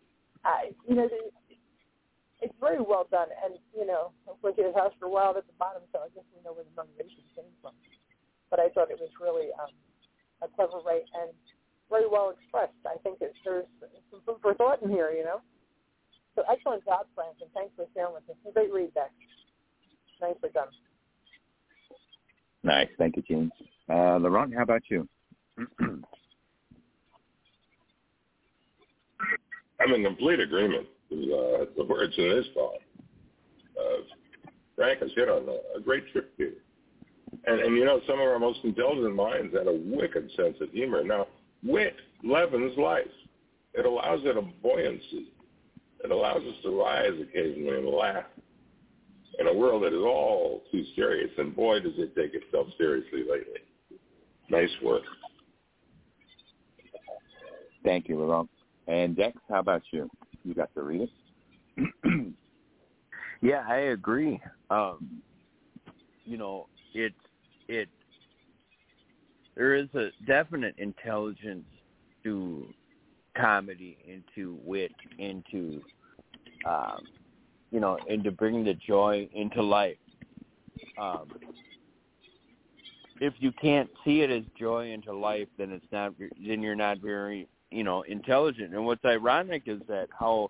It's very well done. And, of course, there's Oscar Wilde at the bottom, so I guess we know where the motivation came from. But I thought it was really a clever write and very well expressed. I think there's some food for thought in here, So excellent job, Frank, and thanks for sharing with us. Great read, Beck. Nicely done. Nice. Thank you, Gene. Laurent, how about you? I'm in complete agreement with the words in this poem. Frank has hit on a great trick here. And some of our most intelligent minds had a wicked sense of humor. Now, wit leavens life. It allows it a buoyancy. It allows us to rise occasionally and laugh in a world that is all too serious. And boy, does it take itself seriously lately. Nice work. Thank you, Laurent. And Dex, how about you? You got to read it? Yeah, I agree. You know, there is a definite intelligence to comedy, into wit, into you know, and to bring the joy into life. If you can't see it as joy into life, then you're not very, you know, intelligent. And what's ironic is that how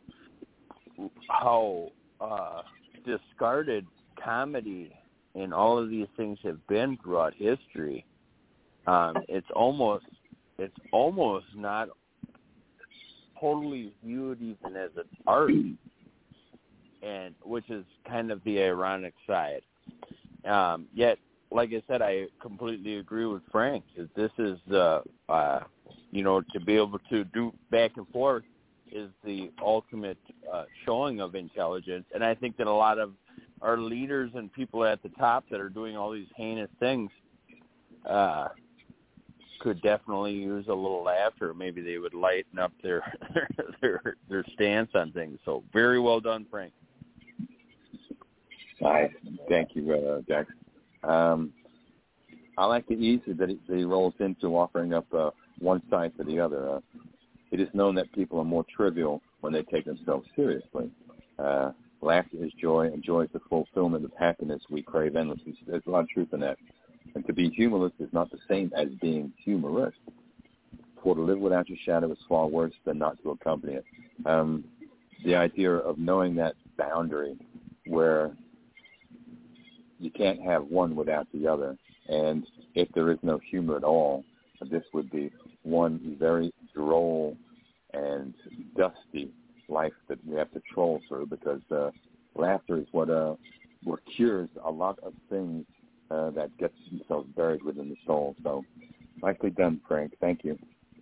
discarded comedy and all of these things have been throughout history. It's almost not totally viewed even as an art, and which is kind of the ironic side. Yet, like I said, I completely agree with Frank. That this is, you know, to be able to do back and forth is the ultimate showing of intelligence. And I think that a lot of our leaders and people at the top that are doing all these heinous things could definitely use a little laughter. Maybe they would lighten up their stance on things. So very well done, Frank. Nice. Thank you, Dex. I like the ease that he rolls into offering up one side to the other. It is known that people are more trivial when they take themselves seriously. Laughter is joy, and joy is the fulfillment of happiness we crave endlessly. There's a lot of truth in that. And to be humorless is not the same as being humorous. For to live without your shadow is far worse than not to accompany it. The idea of knowing that boundary where you can't have one without the other, and if there is no humor at all, this would be one very droll and dusty life that we have to troll through, because laughter is what cures a lot of things that gets themselves buried within the soul. So nicely done, Frank. Thank you.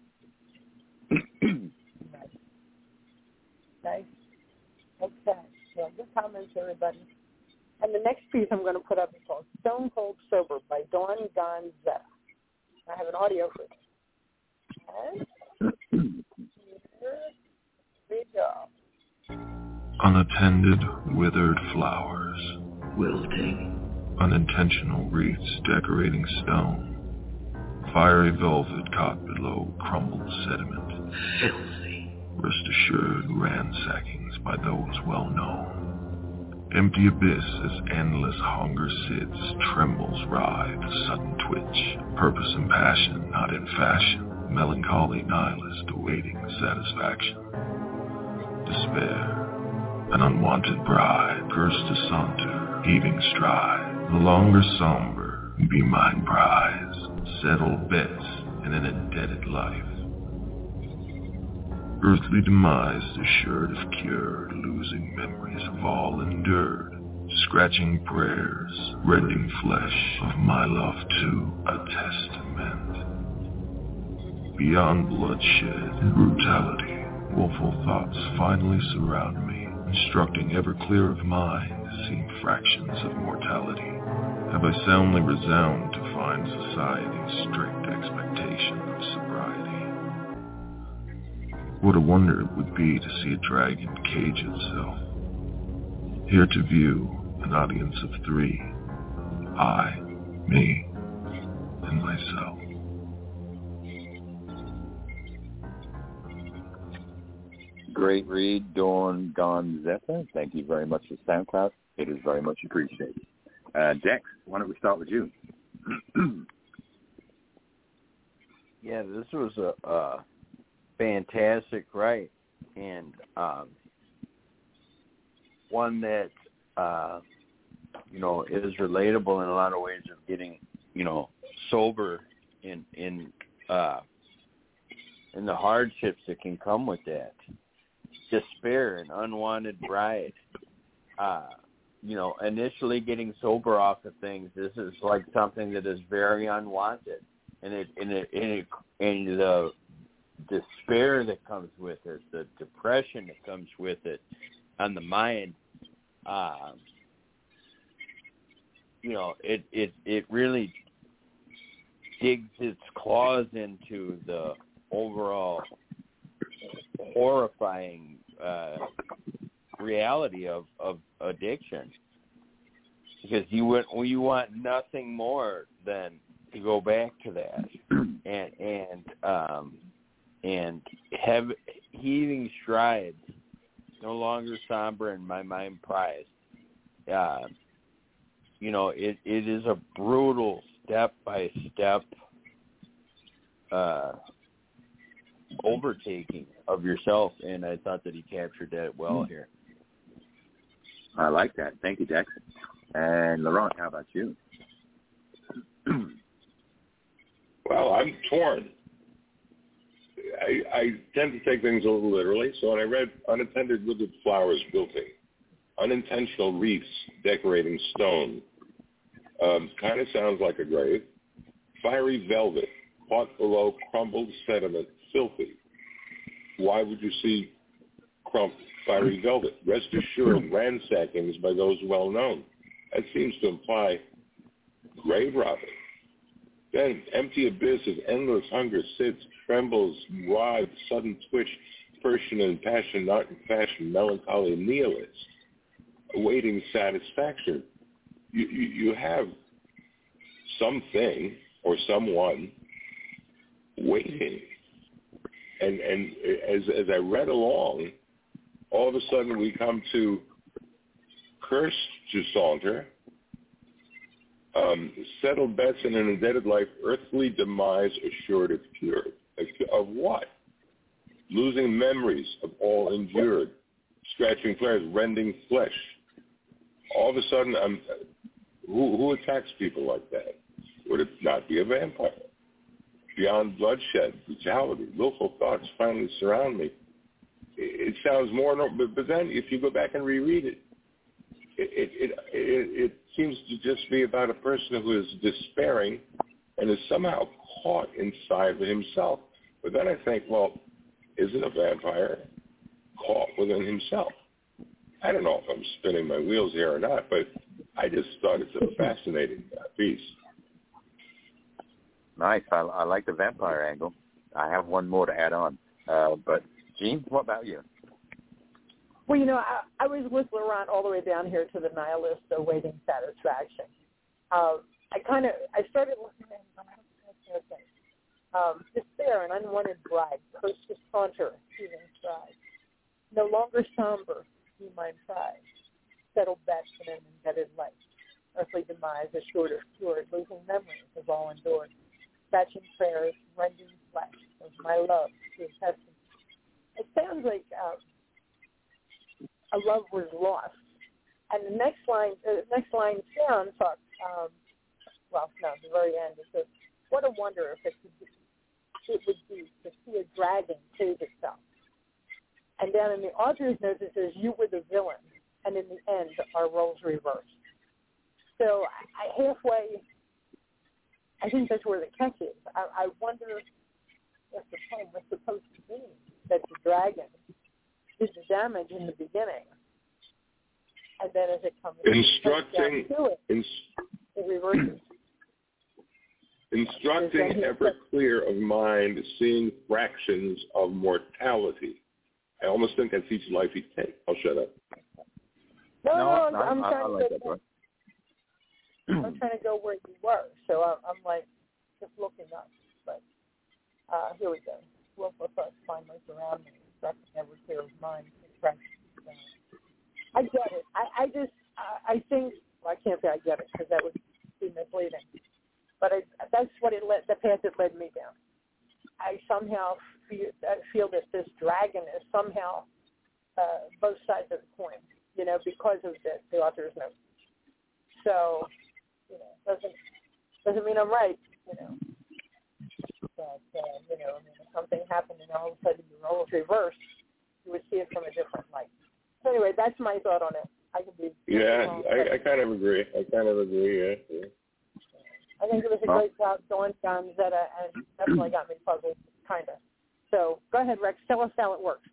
Nice. Okay. Well, good comments, everybody. And the next piece I'm going to put up is called Stone Cold Sober by Dawn Gonzetta. I have an audio for it. And here we go. Unattended, withered flowers, wilting, unintentional wreaths decorating stone, fiery velvet caught below crumbled sediment, filthy, rest assured ransackings by those well known. Empty abyss as endless hunger sits, trembles, writhes, sudden twitch, purpose and passion not in fashion, melancholy nihilist awaiting satisfaction. Despair, an unwanted bride, cursed asunder, heaving stride, no longer somber, be mine prize, settled bets in an indebted life. Earthly demise assured if cured, losing memories of all endured, scratching prayers, rending flesh, of my love to a testament. Beyond bloodshed and brutality, woeful thoughts finally surround me, instructing ever clear of mind, seem fractions of mortality. Have I soundly resound to find society's strict expectation of sobriety? What a wonder it would be to see a dragon cage itself. Here to view an audience of three, I, me, and myself. Great read, Dawn Gonzetta. Thank you very much for SoundCloud. It is very much appreciated. Dex, why don't we start with you? Yeah, this was a fantastic write, and one that you know, is relatable in a lot of ways of getting, you know, sober in the hardships that can come with that. Despair, an unwanted bride. You know, initially getting sober off of things, this is like something that is very unwanted, and the despair that comes with it, the depression that comes with it on the mind, you know, it really digs its claws into the overall horrifying reality of addiction, because you want nothing more than to go back to that and have heaving strides, no longer somber in my mind prized. It is a brutal step-by-step overtaking of yourself, and I thought that he captured that well here. I like that. Thank you, Jackson. And Laurent, how about you? Well, I'm torn. I tend to take things a little literally, so when I read unattended withered flowers wilting, unintentional wreaths decorating stone, kind of sounds like a grave. Fiery velvet, caught below crumbled sediment, filthy. Why would you see fiery velvet? Rest assured, ransackings by those well known. That seems to imply grave robbing. Then empty abyss of endless hunger sits, trembles, writhes, sudden twitch, Persian and passion, not in fashion, melancholy nihilist, awaiting satisfaction. You have something or someone waiting. And as I read along, all of a sudden we come to cursed to saunter, settled bets in an indebted life, earthly demise assured if cured. Of what? Losing memories of all endured, scratching flares, rending flesh. All of a sudden, who attacks people like that? Would it not be a vampire? Beyond bloodshed, brutality, willful thoughts finally surround me. It sounds more normal, but then if you go back and reread it, it seems to just be about a person who is despairing and is somehow caught inside of himself. But then I think, well, isn't a vampire caught within himself? I don't know if I'm spinning my wheels here or not, but I just thought it's a fascinating piece. Nice. I like the vampire angle. I have one more to add on. But, Gene, what about you? Well, I was with Laurent all the way down here to the nihilist awaiting satisfaction. I started looking at despair, an unwanted bride, cursed to saunter, heaving stride. No longer somber, be mine pride. Settled bets in an indebted life. Earthly demise assured or cured, losing memories of all endured. Scratching prayers, rending flesh of my love to a testament. It sounds like a love was lost. And the next line down talks, the very end, it says, what a wonder if it would be to see a dragon save itself. And down in the author's notes it says, you were the villain, and in the end our roles reversed. So I think that's where the catch is. I wonder if the poem was supposed to be that the dragon did the damage in the beginning, and then as it comes down to it, it reverses. Instructing ever clear of mind, seeing fractions of mortality. I almost think that's each life he takes. I'll shut up. I'm trying to go where you were, so I'm like just looking up. But here we go. Willful thoughts finally surround me. Instructing ever clear of mind, fractions. I get it. I think, I can't say I get it because that would be misleading. But that's what the path it led me down. I somehow feel that this dragon is somehow both sides of the coin, because of the author's note. So, doesn't mean I'm right, But, if something happened and all of a sudden the roles reversed, you would see it from a different light. So anyway, that's my thought on it. I kind of agree. Yeah. I think it was a great job going down Zeta, and definitely got me puzzled, kind of. So go ahead, Rex. Tell us how it works.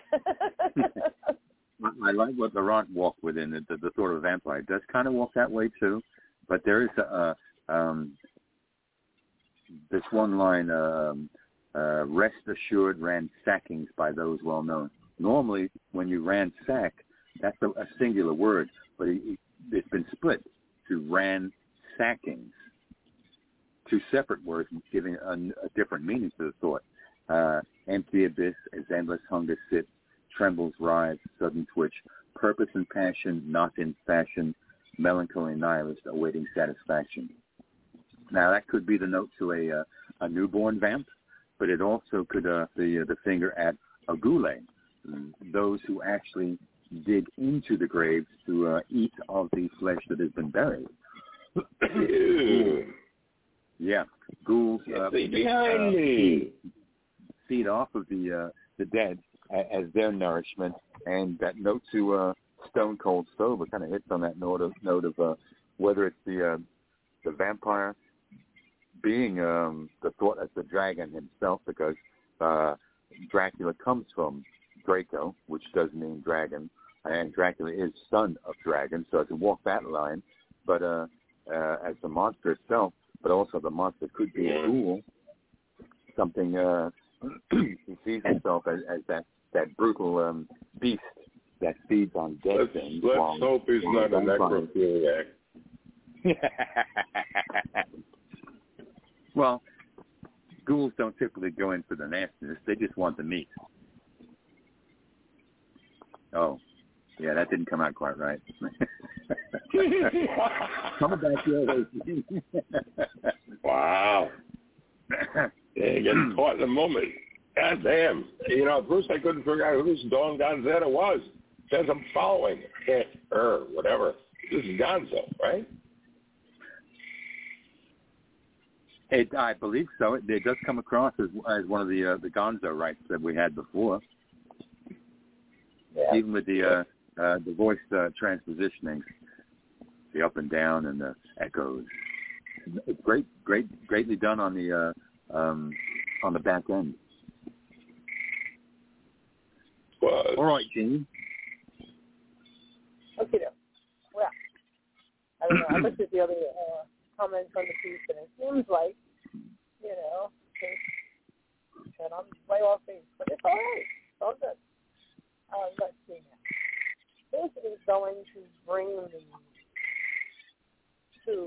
I like what Laurent walked within the sort of vampire. It does kind of walk that way too, but there is this one line, rest assured ransackings by those well known. Normally, when you ransack, that's a singular word, but it's been split to ransackings. Two separate words giving a different meaning to the thought. Empty abyss, as endless hunger sits, trembles rise, sudden twitch, purpose and passion, not in fashion, melancholy nihilist awaiting satisfaction. Now that could be the note to a newborn vamp, but it also could the finger at a ghoulie, those who actually dig into the graves to eat of the flesh that has been buried. Yeah, ghouls behind me. Feed off of the dead as their nourishment, and that note to Stone Cold Sober kind of hits on that note of whether it's the vampire being the thought as the dragon himself, because Dracula comes from Draco, which does mean dragon, and Dracula is son of dragon, so I can walk that line. But as the monster itself, but also the monster could be a ghoul, something he sees himself as that brutal beast that feeds on dead things. Let's hope he's not a necrophiliac. Well, ghouls don't typically go in for the nastiness. They just want the meat. Oh, yeah, that didn't come out quite right. Coming back your way. Wow. Yeah, getting caught in the moment. God damn. You know, at first I couldn't figure out who this Don Gonzetta was. Says I'm following her, whatever. This is Gonzo, right? I believe so. It does come across as one of the Gonzo rights that we had before. Yeah. Even with the voice transpositioning, the up and down and the echoes. It's greatly done on the back end. Well, all right, Gene. Okay, well, I don't know. I looked at the other comments on the piece, and it seems like, that I'm way off base, but it's all right. It's all good. Let's see now. This is going to bring me to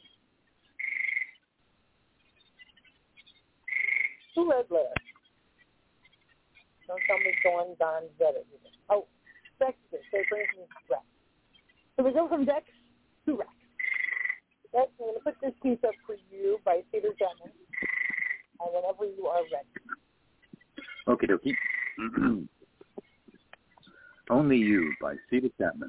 who read last? Don't tell me Dawn Gonzetta. Oh, Dexter. So it brings me to Rex. So we go from Dex to Rex. Rex, I'm going to put this piece up for you by Cedar Chapman, and whenever you are ready. Okay, dokie. Only You by Cedar Chapman.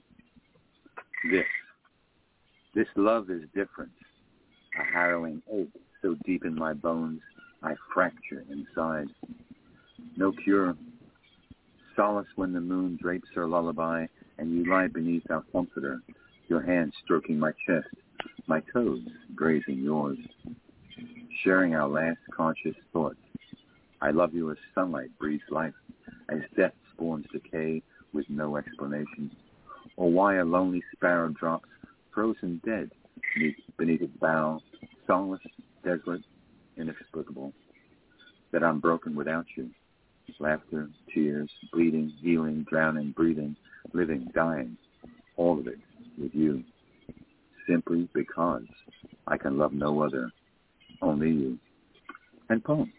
This love is different. A harrowing ache so deep in my bones I fracture inside. No cure. Solace when the moon drapes her lullaby and you lie beneath our comforter, your hand stroking my chest, my toes grazing yours. Sharing our last conscious thoughts. I love you as sunlight breathes life, as death spawns decay with no explanation, or why a lonely sparrow drops frozen dead beneath its bough, songless, desolate, inexplicable, that I'm broken without you. Laughter, tears, bleeding, healing, drowning, breathing, living, dying, all of it with you. Simply because I can love no other, only you. And poem.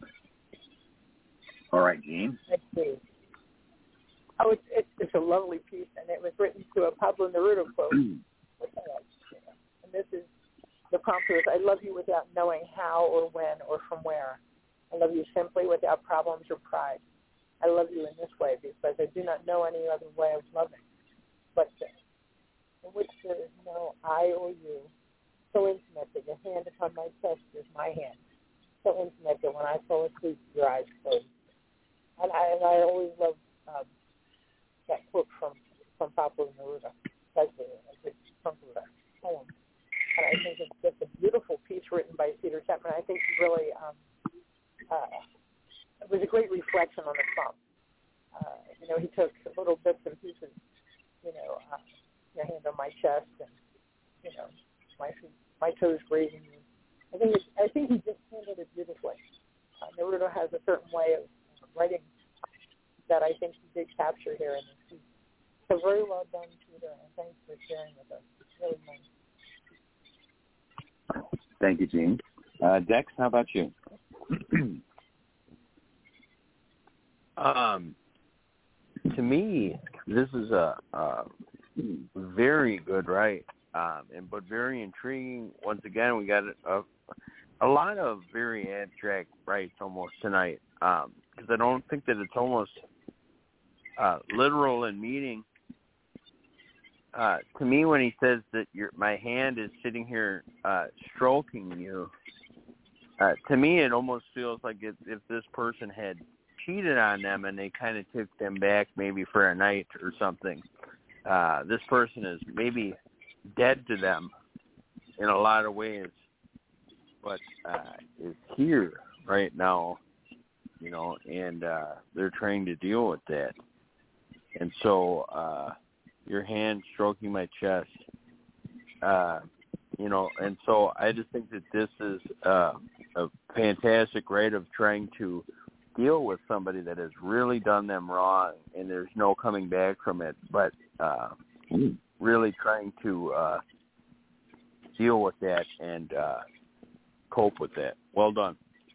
All right, Gene. Let's see. Oh, it's a lovely piece, and it was written to a Pablo Neruda quote. And this is the prompt was, I love you without knowing how or when or from where. I love you simply without problems or pride. I love you in this way because I do not know any other way of loving but this, in which there is no I or you, so intimate that your hand upon my chest is my hand, so intimate that when I fall asleep, your eyes close. And I always love that quote from Pablo Neruda as a poem. And I think it's just a beautiful piece written by Cedar Chapman. I think he really it was a great reflection on the prompt. He took little bits and pieces, your hand on my chest and, my toes grazing you. I think he just handled it beautifully. Naruto has a certain way of writing that I think he did capture here in this piece. So very well done, Peter, and thanks for sharing with us. It's really nice. Thank you, Gene. Dex, how about you? To me, this is a very good write, but very intriguing. Once again, we got a lot of very abstract rights almost tonight, because I don't think that it's almost literal in meaning. To me, when he says that my hand is sitting here stroking you, to me it almost feels like if this person had cheated on them and they kind of took them back maybe for a night or something. This person is maybe dead to them in a lot of ways, but is here right now, and they're trying to deal with that. And so your hand stroking my chest, and so I just think that this is a fantastic rite of trying to deal with somebody that has really done them wrong, and there's no coming back from it, but really trying to deal with that and cope with that. Well done.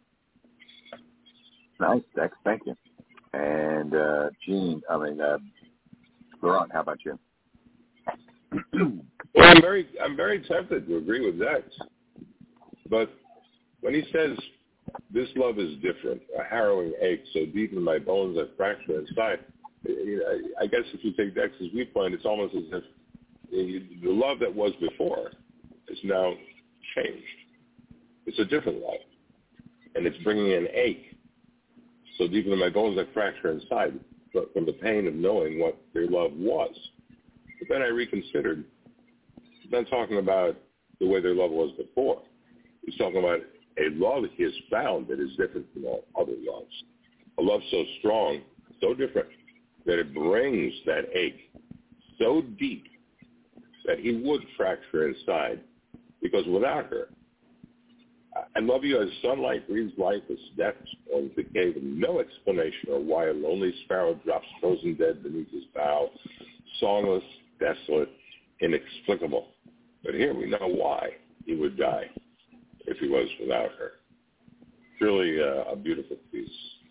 Nice, Dex. Thank you. And Gene, Laurent, how about you? Well, I'm very tempted to agree with Dex, but when he says this love is different, a harrowing ache so deep in my bones I fracture inside, I guess if you take Dex's viewpoint, it's almost as if the love that was before is now changed. It's a different love, and it's bringing an ache so deep in my bones I fracture inside from the pain of knowing what their love was. But then I reconsidered. He's not talking about the way their love was before. He's talking about a love he has found that is different from all other loves. A love so strong, so different, that it brings that ache so deep that he would fracture inside, because without her, I love you as sunlight breathes life as death on the cave, and no explanation of why a lonely sparrow drops frozen dead beneath his bough, songless, desolate, inexplicable. But here we know why he would die if he was without her. It's really a beautiful piece.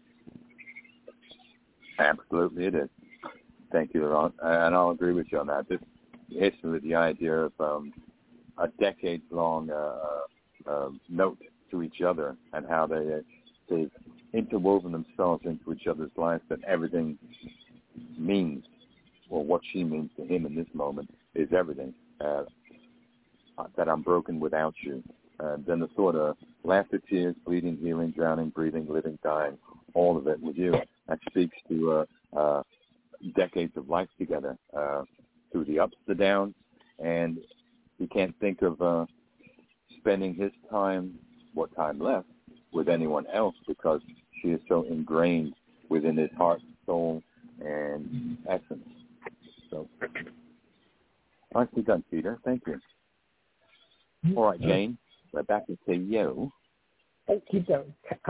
Absolutely, it is. Thank you, Laurent. And I'll agree with you on that. This hits me with the idea of a decades-long note to each other, and how they've interwoven themselves into each other's lives, that everything means, or what she means to him in this moment is everything, that I'm broken without you. Then the sort of laughter, tears, bleeding, healing, drowning, breathing, living, dying, all of it with you. That speaks to decades of life together, through the ups, the downs, and he can't think of spending his time, what time left, with anyone else, because she is so ingrained within his heart, soul, and essence. So, nicely done, Peter. Thank you. All right, Jane, we're back to you. Thank you, Doug.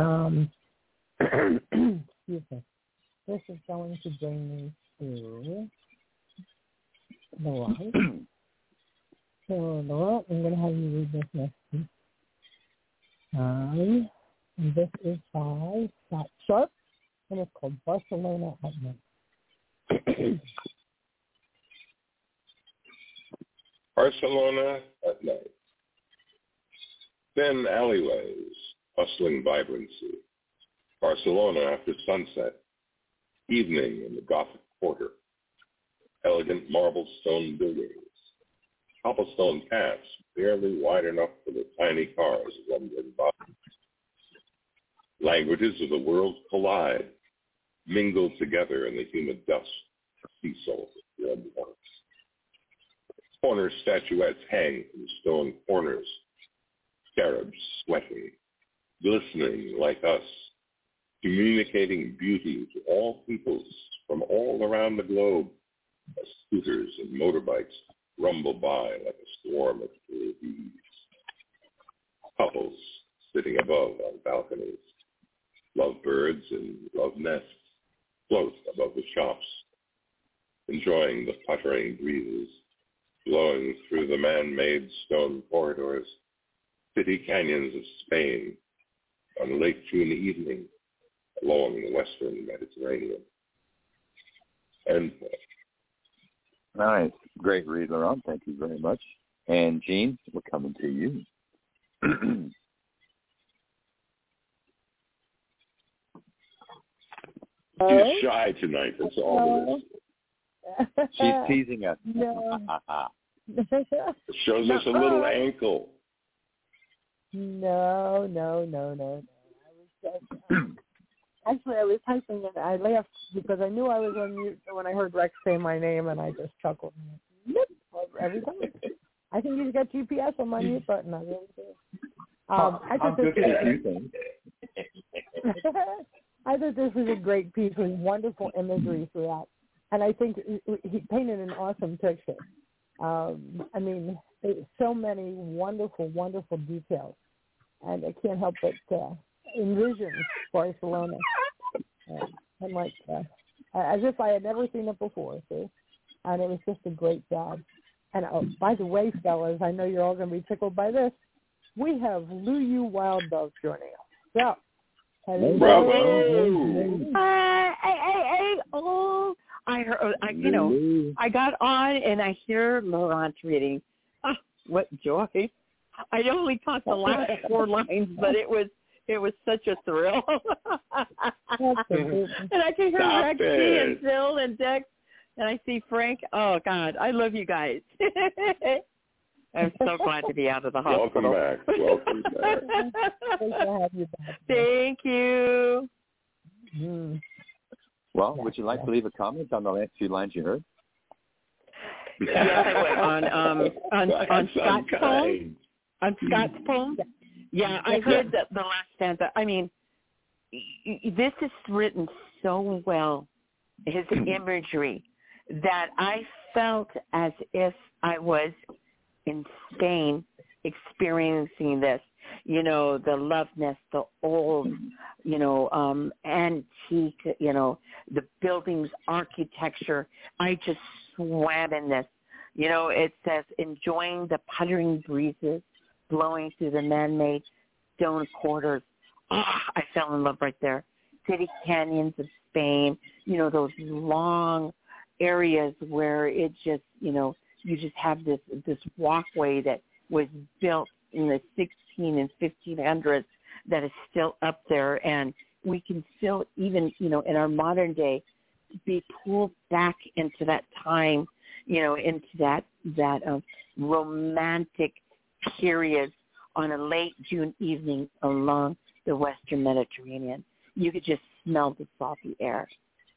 Excuse me. This is going to bring me to Laurent. So, Laurent, I'm going to have you read this next piece. And this is by Scott Sharp, and it's called Barcelona at Night. Barcelona at night. Thin alleyways, bustling vibrancy. Barcelona after sunset. Evening in the Gothic Quarter. Elegant marble stone buildings. Cobblestone paths barely wide enough for the tiny cars lumbering by. Languages of the world collide, mingle together in the humid dust. Sea salt of red water. Corner statuettes hang from stone corners. Scarabs sweating, glistening like us, communicating beauty to all peoples from all around the globe, as scooters and motorbikes rumble by like a swarm of little bees. Couples sitting above on balconies. lovebirds and love nests float above the shops, enjoying the puttering breezes blowing through the man-made stone corridors, city canyons of Spain on a late June evening along the western Mediterranean. And nice. Great read, Laurent. Thank you very much. And Jean, we're coming to you. She's shy tonight. That's all it is. She's teasing us. No. It shows us a little ankle. No. I was typing and I laughed because I knew I was on mute when I heard Rex say my name, and I just chuckled. Yep, every time. I think you've got GPS on my mute button. I really do. I thought this was a great piece with wonderful imagery throughout, and I think he painted an awesome picture. I mean, so many wonderful, wonderful details, and I can't help but envision Barcelona, and like as if I had never seen it before. See, and it was just a great job. And by the way, fellas, I know you're all going to be tickled by this. We have Luyu Wild Dove joining us. So, bravo! Hey! Oh, I heard. I got on and I hear Laurent reading. Oh, what joy! I only caught the last 4 lines, but it was such a thrill. And I can hear Rexy and Phil and Dex, and I see Frank. Oh God, I love you guys. I'm so glad to be out of the hospital. Welcome back. Great to have you back. Thank you. Well, would you like to leave a comment on the last few lines you heard? Yes, I would. On Scott's poem. On Scott's poem. Yeah, I heard the last stanza. I mean, this is written so well, his imagery, that I felt as if I was in Spain experiencing this. You know, the love nest, the old, antique, the building's architecture. I just swam in this. It says, enjoying the puttering breezes blowing through the man-made stone quarters. Oh, I fell in love right there. City canyons of Spain, those long areas where it just, you just have this walkway that was built in the 16 and 1500s that is still up there, and we can still even, in our modern day, be pulled back into that time, into that romantic period on a late June evening along the Western Mediterranean. You could just smell the salty air.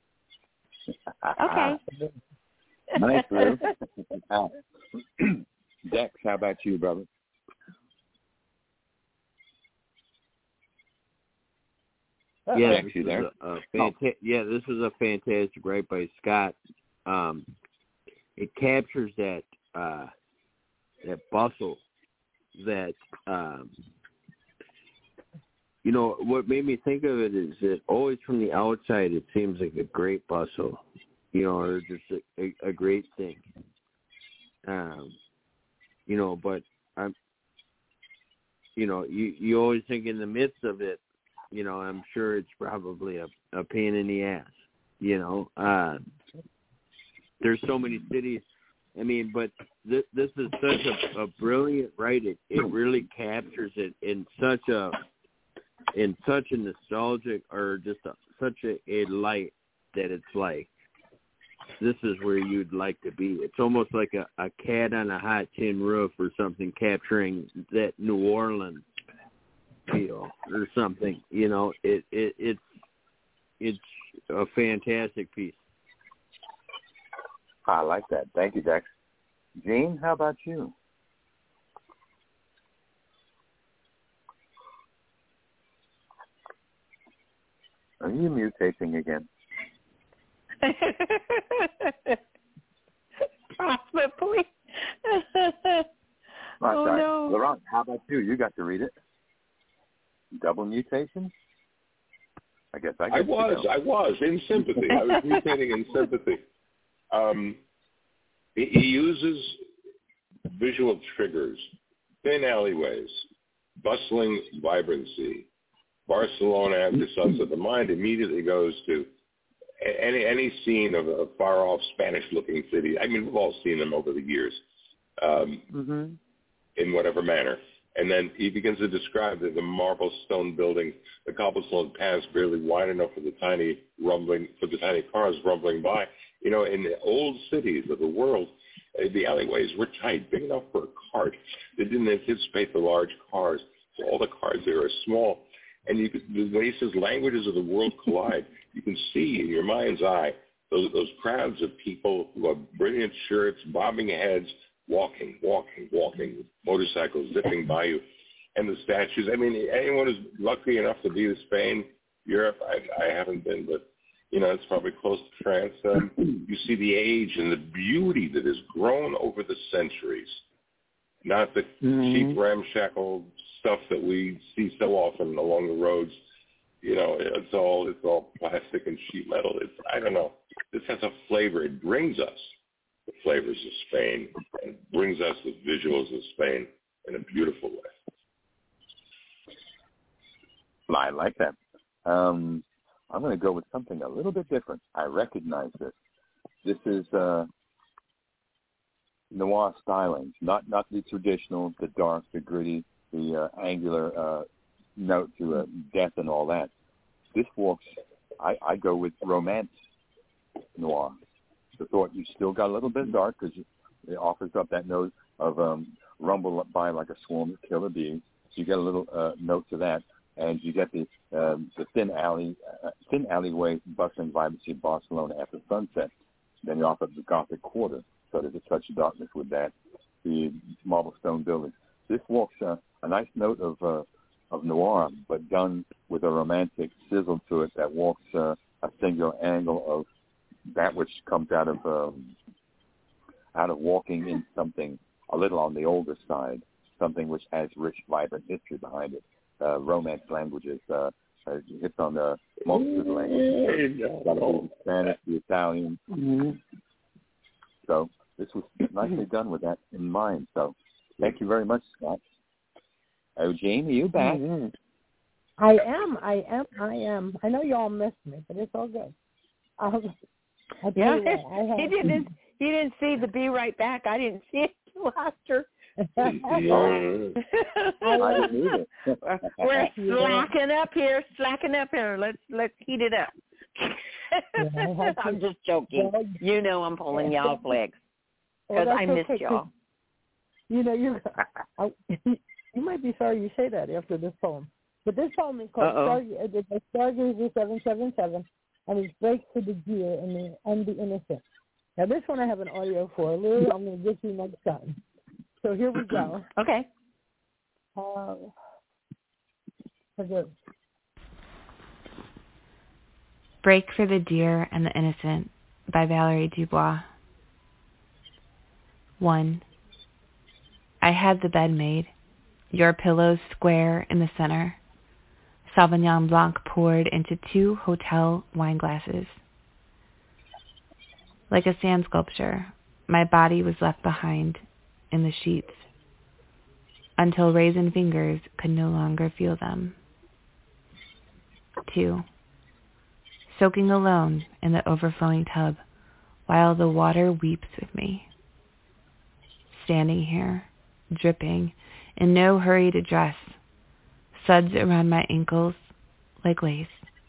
Okay. Nice, Lou. Dex, how about you, brother? Yeah, Dex, you there? This is a fantastic write by Scott. It captures that bustle. That what made me think of it is that always from the outside it seems like a great bustle, or just a great thing, but I'm, you always think in the midst of it, I'm sure it's probably a pain in the ass, there's so many cities. I mean, but this is such a brilliant write. It really captures it in such a nostalgic or just such a light that it's like, this is where you'd like to be. It's almost like a cat on a hot tin roof or something, capturing that New Orleans feel or something. It's a fantastic piece. I like that. Thank you, Dex. Jean, how about you? Are you mutating again? Possibly. Sorry. No. Laurent, how about you? You got to read it. Double mutation? I guess I was in sympathy. I was mutating in sympathy. He uses visual triggers, thin alleyways, bustling vibrancy, Barcelona after sunset. The mind immediately goes to any scene of a far-off Spanish-looking city. I mean, we've all seen them over the years, in whatever manner. And then he begins to describe the marble stone building, the cobblestone paths barely wide enough for the tiny cars rumbling by. You know, in the old cities of the world, the alleyways were tight, big enough for a cart. They didn't anticipate the large cars, so all the cars there are small. And when he says languages of the world collide, you can see in your mind's eye those crowds of people who have brilliant shirts, bobbing heads, walking, motorcycles zipping by you, and the statues. I mean, anyone who's lucky enough to be to Spain, Europe, I haven't been, but, you know, it's probably close to France. You see the age and the beauty that has grown over the centuries, not the cheap ramshackle stuff that we see so often along the roads. You know, it's all plastic and sheet metal. I don't know. This has a flavor. It brings us the flavors of Spain and brings us the visuals of Spain in a beautiful way. I like that. I'm going to go with something a little bit different. I recognize this. This is noir styling, not the traditional, the dark, the gritty, the angular note to death and all that. This walks, I go with romance noir. The thought you still got a little bit dark because it offers up that note of rumble by like a swarm of killer bees. You get a little note to that, and you get the thin alleyway, bustling vibrancy of Barcelona after sunset. Then you offer the Gothic Quarter, so there's a touch of darkness with that. The marble stone buildings. This walks a nice note of noir, but done with a romantic sizzle to it that walks a singular angle of that which comes out of walking in something a little on the older side, something which has rich, vibrant history behind it. Romance languages, hits on the multitude of languages. The Spanish, the Italian. So this was nicely done with that in mind. So thank you very much, Scott. Eugene, are you back? I am. I know you all missed me, but it's all good. He didn't see the be right back. I didn't see it till after. We're slacking up here. Let's heat it up. I'm just joking. You know I'm pulling y'all's legs because I missed y'all. You know, you might be sorry you say that after this poem. But this poem is called Stargazer 777, and it's Break for the Deer and the Innocent. Now, this one I have an audio for. Lou, I'm going to get you next time. So here we go. Okay. Break for the Deer and the Innocent by Valerie Dubois. 1. I had the bed made, your pillows square in the center, Sauvignon Blanc poured into 2 hotel wine glasses. Like a sand sculpture, my body was left behind in the sheets until raisin fingers could no longer feel them. 2. Soaking alone in the overflowing tub while the water weeps with me. Standing here, dripping, in no hurry to dress, suds around my ankles like lace.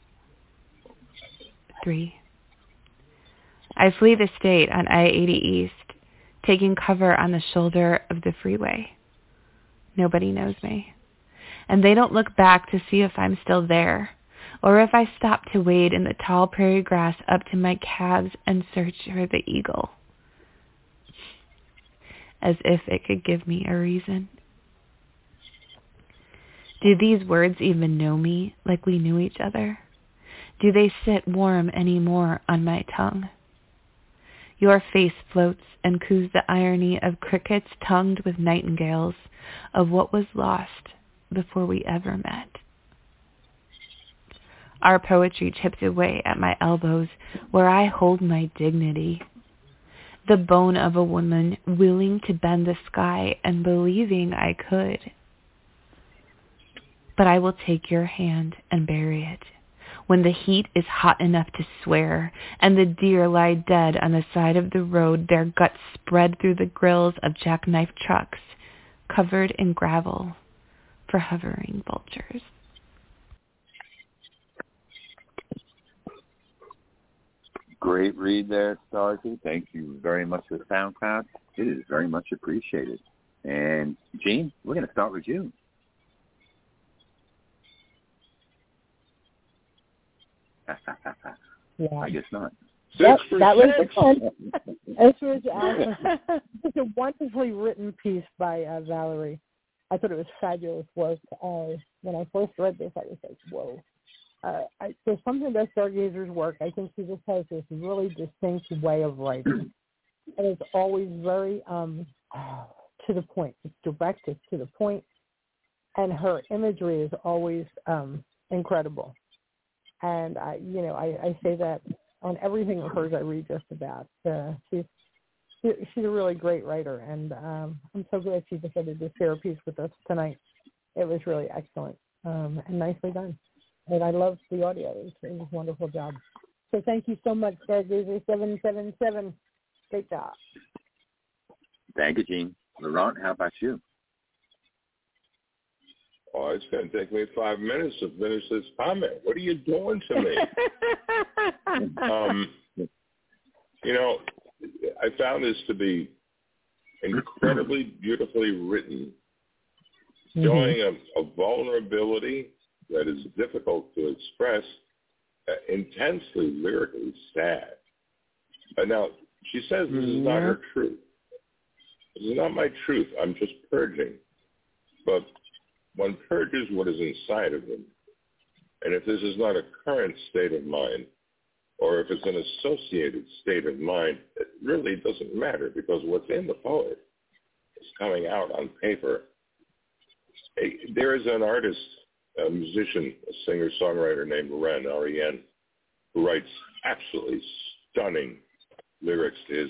3. I flee the state on I-80 East, taking cover on the shoulder of the freeway. Nobody knows me, and they don't look back to see if I'm still there, or if I stop to wade in the tall prairie grass up to my calves and search for the eagle, as if it could give me a reason. Do these words even know me like we knew each other? Do they sit warm anymore on my tongue? Your face floats and coos the irony of crickets tongued with nightingales, of what was lost before we ever met. Our poetry chips away at my elbows where I hold my dignity. The bone of a woman willing to bend the sky and believing I could. But I will take your hand and bury it when the heat is hot enough to swear and the deer lie dead on the side of the road, their guts spread through the grills of jackknife trucks covered in gravel for hovering vultures. Great read there, Starzy. Thank you very much for the SoundCloud. It is very much appreciated. And, Gene, we're going to start with you. Yeah. I guess not. That was fun. This was it's a wonderfully written piece by Valerie. I thought it was fabulous work. When I first read this, I was like, whoa. There's something about Stargazer's work. I think she just has this really distinct way of writing. And it's always very to the point. It's direct, it's to the point. And her imagery is always incredible. And, I say that on everything of hers I read just about. She's a really great writer, and I'm so glad she decided to share a piece with us tonight. It was really excellent and nicely done. And I loved the audio. It was a wonderful job. So thank you so much, Stargazer777. Great job. Thank you, Gene. Laurent, how about you? Oh, it's going to take me 5 minutes to finish this comment. What are you doing to me? I found this to be incredibly beautifully written, showing a vulnerability that is difficult to express, intensely lyrically sad. Now, she says this is not her truth. This is not my truth. I'm just purging. But one purges what is inside of them. And if this is not a current state of mind, or if it's an associated state of mind, it really doesn't matter, because what's in the poet is coming out on paper. There is an artist, a musician, a singer-songwriter named Ren, R-E-N, who writes absolutely stunning lyrics to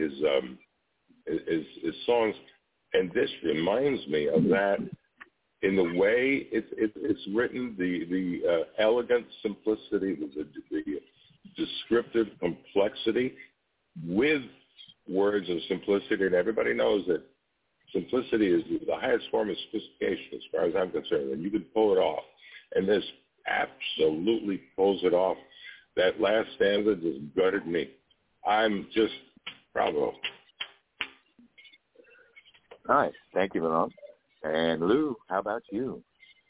his songs. And this reminds me of that in the way it's written, the elegant simplicity, the descriptive complexity with words of simplicity. And everybody knows that simplicity is the highest form of sophistication as far as I'm concerned, and you can pull it off. And this absolutely pulls it off. That last stanza just gutted me. I'm just bravo. Nice. Thank you, Laurent. And Lou, how about you?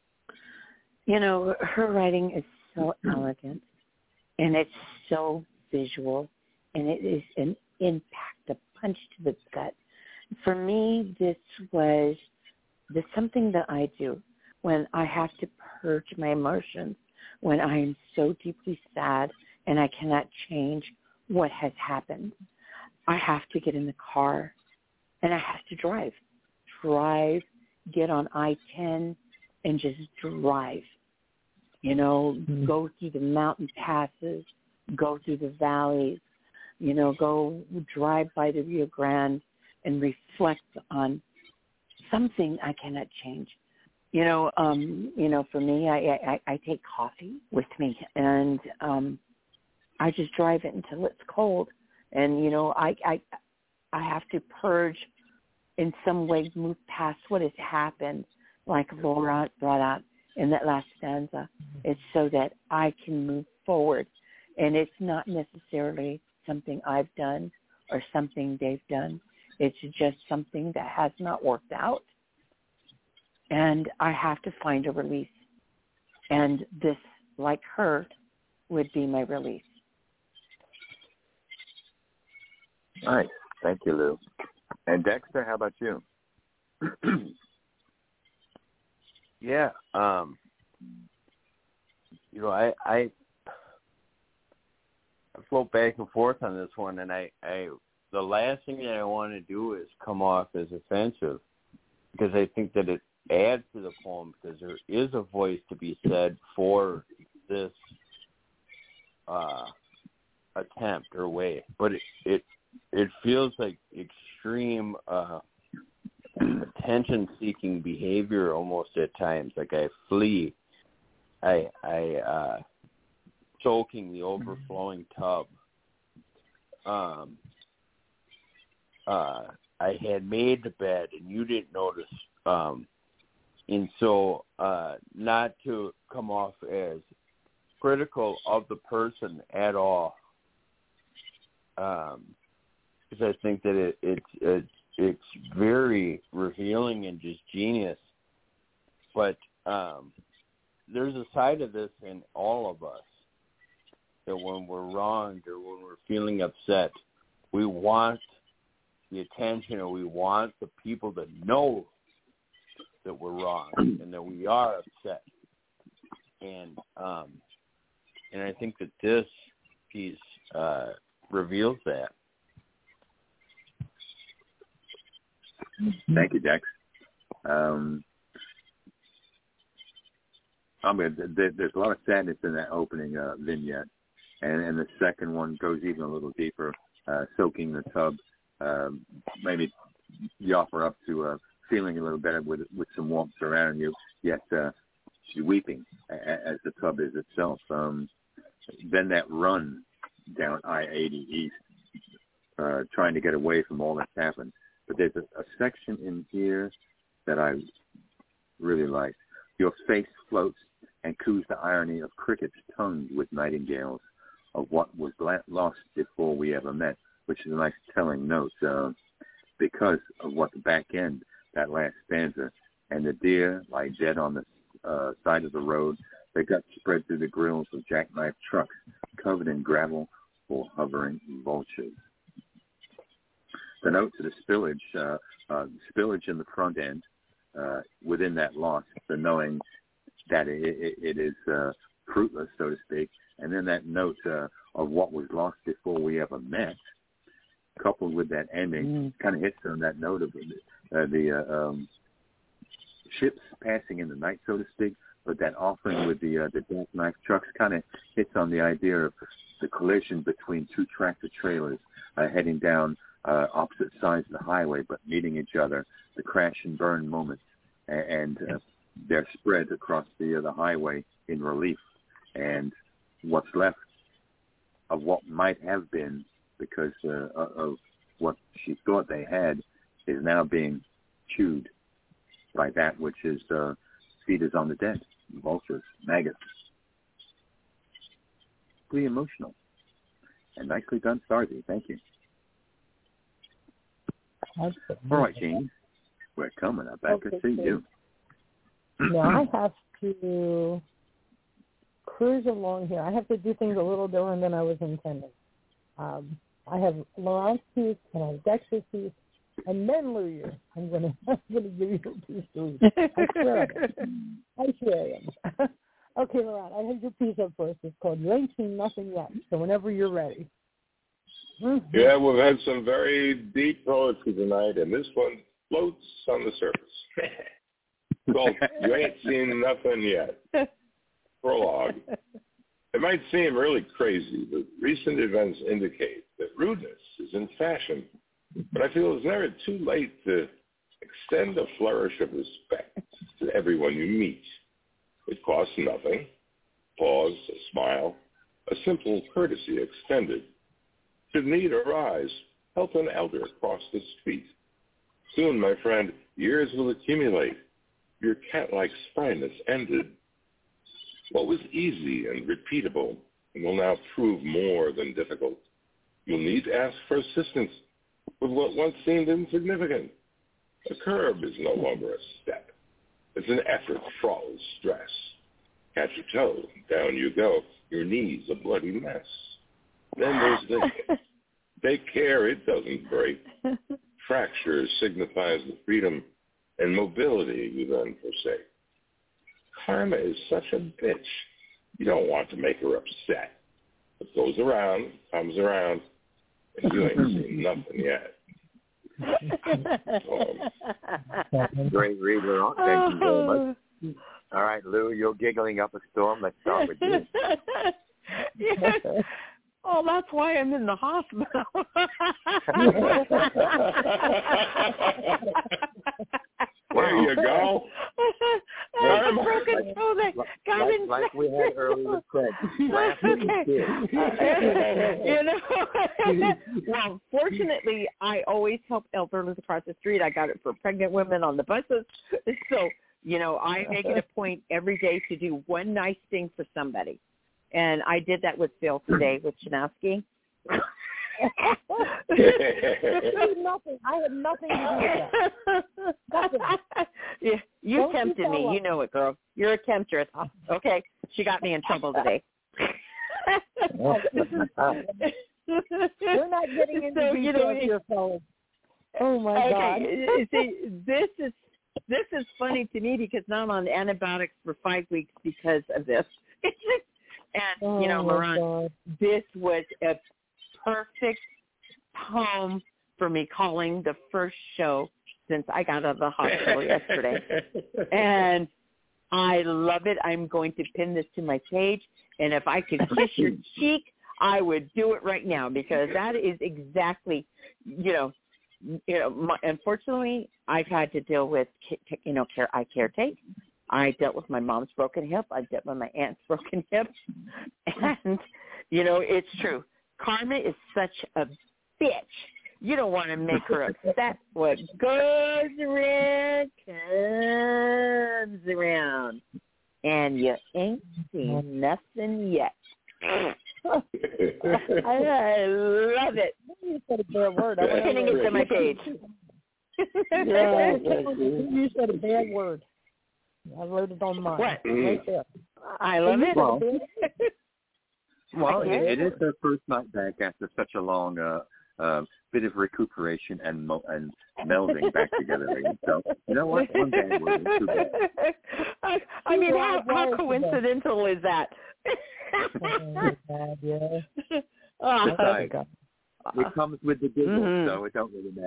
Her writing is so elegant, and it's so visual, and it is an impact, a punch to the gut. For me, this was something that I do when I have to purge my emotions, when I am so deeply sad and I cannot change what has happened. I have to get in the car and I have to drive, get on I-10 and just drive, go through the mountain passes, go through the valleys, go drive by the Rio Grande and reflect on something I cannot change. For me, I take coffee with me, and I just drive it until it's cold. And, I have to purge in some way, move past what has happened, like Laura brought out in that last stanza. It's so that I can move forward. And it's not necessarily something I've done or something they've done. It's just something that has not worked out. And I have to find a release. And this, like her, would be my release. All right. Thank you, Lou. And Dexter, how about you? Yeah. I float back and forth on this one, and the last thing that I want to do is come off as offensive, because I think that it adds to the poem, because there is a voice to be said for this attempt or way, but it feels like extreme attention-seeking behavior almost at times. Like I flee, I soaking the overflowing tub. I had made the bed and you didn't notice, and so not to come off as critical of the person at all, because I think that it's very revealing and just genius. But there's a side of this in all of us that when we're wronged or when we're feeling upset, we want the attention, or we want the people to know that we're wrong and that we are upset. And I think that this piece reveals that. Thank you, Dex. There's a lot of sadness in that opening vignette, and the second one goes even a little deeper, soaking the tub. Maybe you offer up to feeling a little better with some warmth around you, yet she's weeping as the tub is itself. Then that run down I-80 East, trying to get away from all that's happened. But there's a section in here that I really like. Your face floats and coos the irony of crickets tongued with nightingales, of what was lost before we ever met, which is a nice telling note because of what the back end, that last stanza, and the deer lie dead on the side of the road, their guts spread through the grills of jackknife trucks covered in gravel or hovering vultures. The note to the spillage in the front end, within that loss, the knowing that it is fruitless, so to speak, and then that note of what was lost before we ever met, coupled with that ending, kind of hits on that note of the ships passing in the night, so to speak, but that offering with the jackknife trucks kind of hits on the idea of the collision between two tractor trailers heading down opposite sides of the highway, but meeting each other, the crash and burn moments, and they're spread across the highway in relief. And what's left of what might have been, because of what she thought they had, is now being chewed by that which is feeders on the dead, vultures, maggots. Pretty emotional. And nicely done, Starzy. Thank you. Absolutely. All right, Jean. We're coming up back to see you. Now I have to cruise along here. I have to do things a little different than I was intending. I have Laurent's piece, and I have Dexter's piece, and then Louis. I'm gonna give you a piece, Louis. I swear I am. Okay, Laurent, I have your piece up first. It's called "You Ain't Seen Nothing Yet." So whenever you're ready. Mm-hmm. Yeah, we've had some very deep poetry tonight, and this one floats on the surface. Well, you ain't seen nothing yet. Prologue. It might seem really crazy, but recent events indicate that rudeness is in fashion. But I feel it's never too late to extend a flourish of respect to everyone you meet. It costs nothing. Pause, a smile, a simple courtesy extended. Should need arise, help an elder cross the street. Soon, my friend, years will accumulate. Your cat-like spryness ended. What was easy and repeatable will now prove more than difficult. You'll need to ask for assistance with what once seemed insignificant. A curb is no longer a step. It's an effort fraught with stress. Catch your toe, down you go. Your knee's a bloody mess. Then there's this. Take care it doesn't break. Fracture signifies the freedom and mobility you then forsake. Karma is such a bitch. You don't want to make her upset. What goes around comes around, and you ain't seen nothing yet. Great read, Laurent. Thank you very much. All right, Lou, you're giggling up a storm. Let's start with you. Oh, that's why I'm in the hospital. There you go. A broken toe that got in. Like we had earlier said. Well, fortunately, I always help elderly across the street. I got it for pregnant women on the buses. So, I make it a point every day to do one nice thing for somebody. And I did that with Phil today with Chanowski. I had nothing to do with that. Nothing. Yeah, you tempted me. You know it, girl. You're a temptress. Okay, she got me in trouble today. We're not getting into details here, fellas. Oh my God! See, this is funny to me because now I'm on antibiotics for 5 weeks because of this. And Laurent, this was a perfect home for me calling the first show since I got out of the hospital yesterday. And I love it. I'm going to pin this to my page. And if I could kiss your cheek, I would do it right now because that is exactly, unfortunately, I've had to deal with, I caretake. I dealt with my mom's broken hip. I dealt with my aunt's broken hip. And, it's true. Karma is such a bitch. You don't want to make her upset. What goes around comes around. And you ain't seen nothing yet. I love it. You said a bad word. I'm pinning it to my page. You said a bad word. I wrote it on mine. What? Right there. I love it. Well, it is their first night back after such a long bit of recuperation and melding back together. So, you know what? One bad word is too bad. I mean, how coincidental is that? Oh, God. It comes with the giggles, so it don't really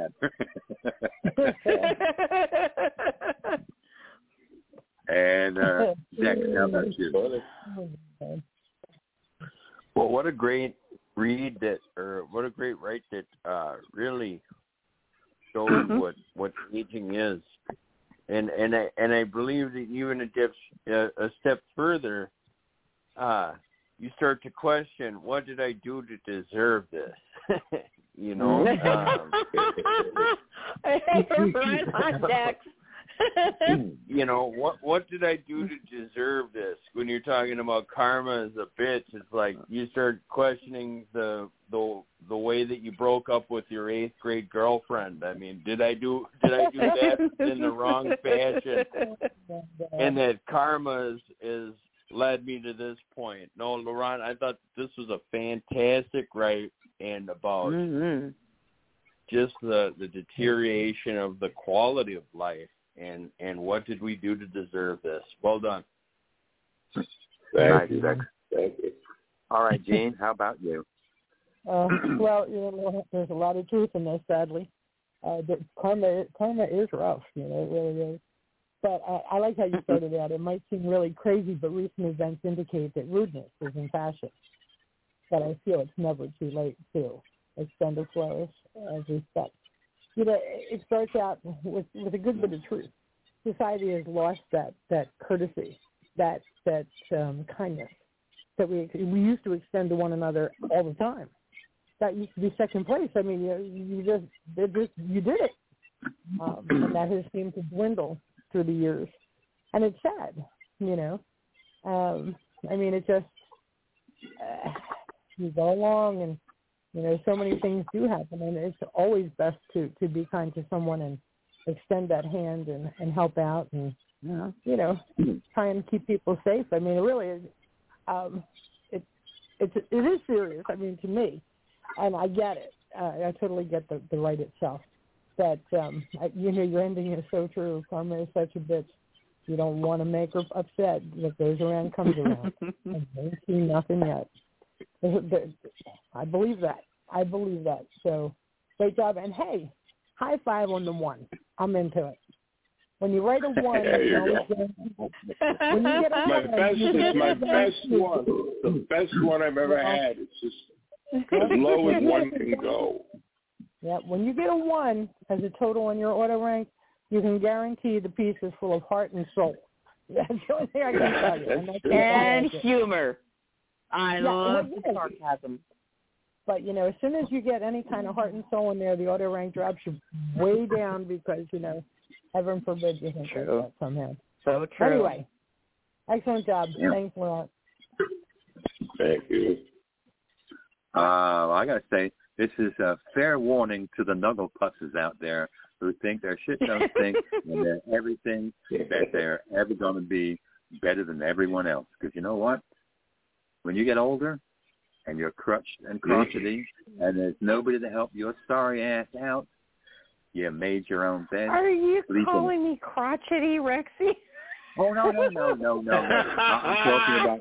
matter. And Jack, how about you? Well, what a great read what a great write that really shows what aging is, and I believe that even a step further, you start to question, what did I do to deserve this? Right on, Jack. What did I do to deserve this? When you're talking about karma as a bitch, it's like you start questioning the way that you broke up with your 8th grade girlfriend. I mean, did I do that in the wrong fashion? And that karma is led me to this point. No, Laurent, I thought this was a fantastic write and about just the deterioration of the quality of life. And what did we do to deserve this? Well done. Thank you. All right, Gene, how about you? Well, there's a lot of truth in this, sadly. Karma is rough, it really is. But I like how you started out. It might seem really crazy, but recent events indicate that rudeness is in fashion. But I feel it's never too late to extend a flourish of respect. It starts out with a good bit of truth. Society has lost that courtesy, that kindness that we used to extend to one another all the time. That used to be second place. I mean, you did it, and that has seemed to dwindle through the years, and it's sad. I mean, it just you go along and. So many things do happen, and it's always best to be kind to someone and extend that hand and help out and, try and keep people safe. I mean, it really is, it is serious, I mean, to me, and I get it. I totally get the right itself. But, your ending is so true. Karma is such a bitch. You don't want to make her upset. What goes around comes around. I don't see nothing yet. I believe that. So, great job. And, hey, high five on the one. I'm into it. When you write a 1, there you go. When you get a 1, It's my best one. The best one I've ever had. It's just as low as one can go. Yeah, when you get a 1 as a total on your auto rank, you can guarantee the piece is full of heart and soul. That's the only thing I can tell you. And humor. I love the sarcasm. But, as soon as you get any kind of heart and soul in there, the auto rank drops you way down because, heaven forbid you think like that somehow. So true. Anyway, excellent job. Yeah. Thanks, Laurent. Thank you. I got to say, this is a fair warning to the Nuggle Pusses out there who think their shit don't stink and they're everything that they're ever going to be better than everyone else. Because you know what? When you get older and you're crutched and crotchety and there's nobody to help your sorry ass out, you made your own bed. Are you calling me crotchety, Rexy? Oh, no. I'm talking about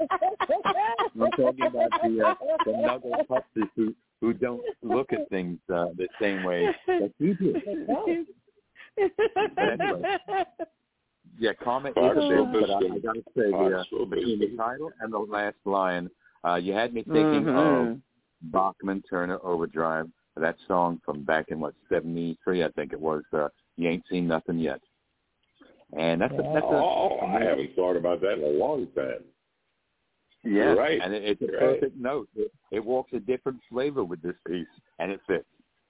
the Nuggle Pusses who don't look at things the same way that you do. But anyway, comment is a bit, but I got to say, between the title and the last line, you had me thinking of Bachman Turner Overdrive, that song from back in, 73, I think it was, You Ain't Seen Nothing Yet. And I haven't thought about that in a long time. Yeah, You're right. And it's a perfect note. It walks a different flavor with this piece, and it fits.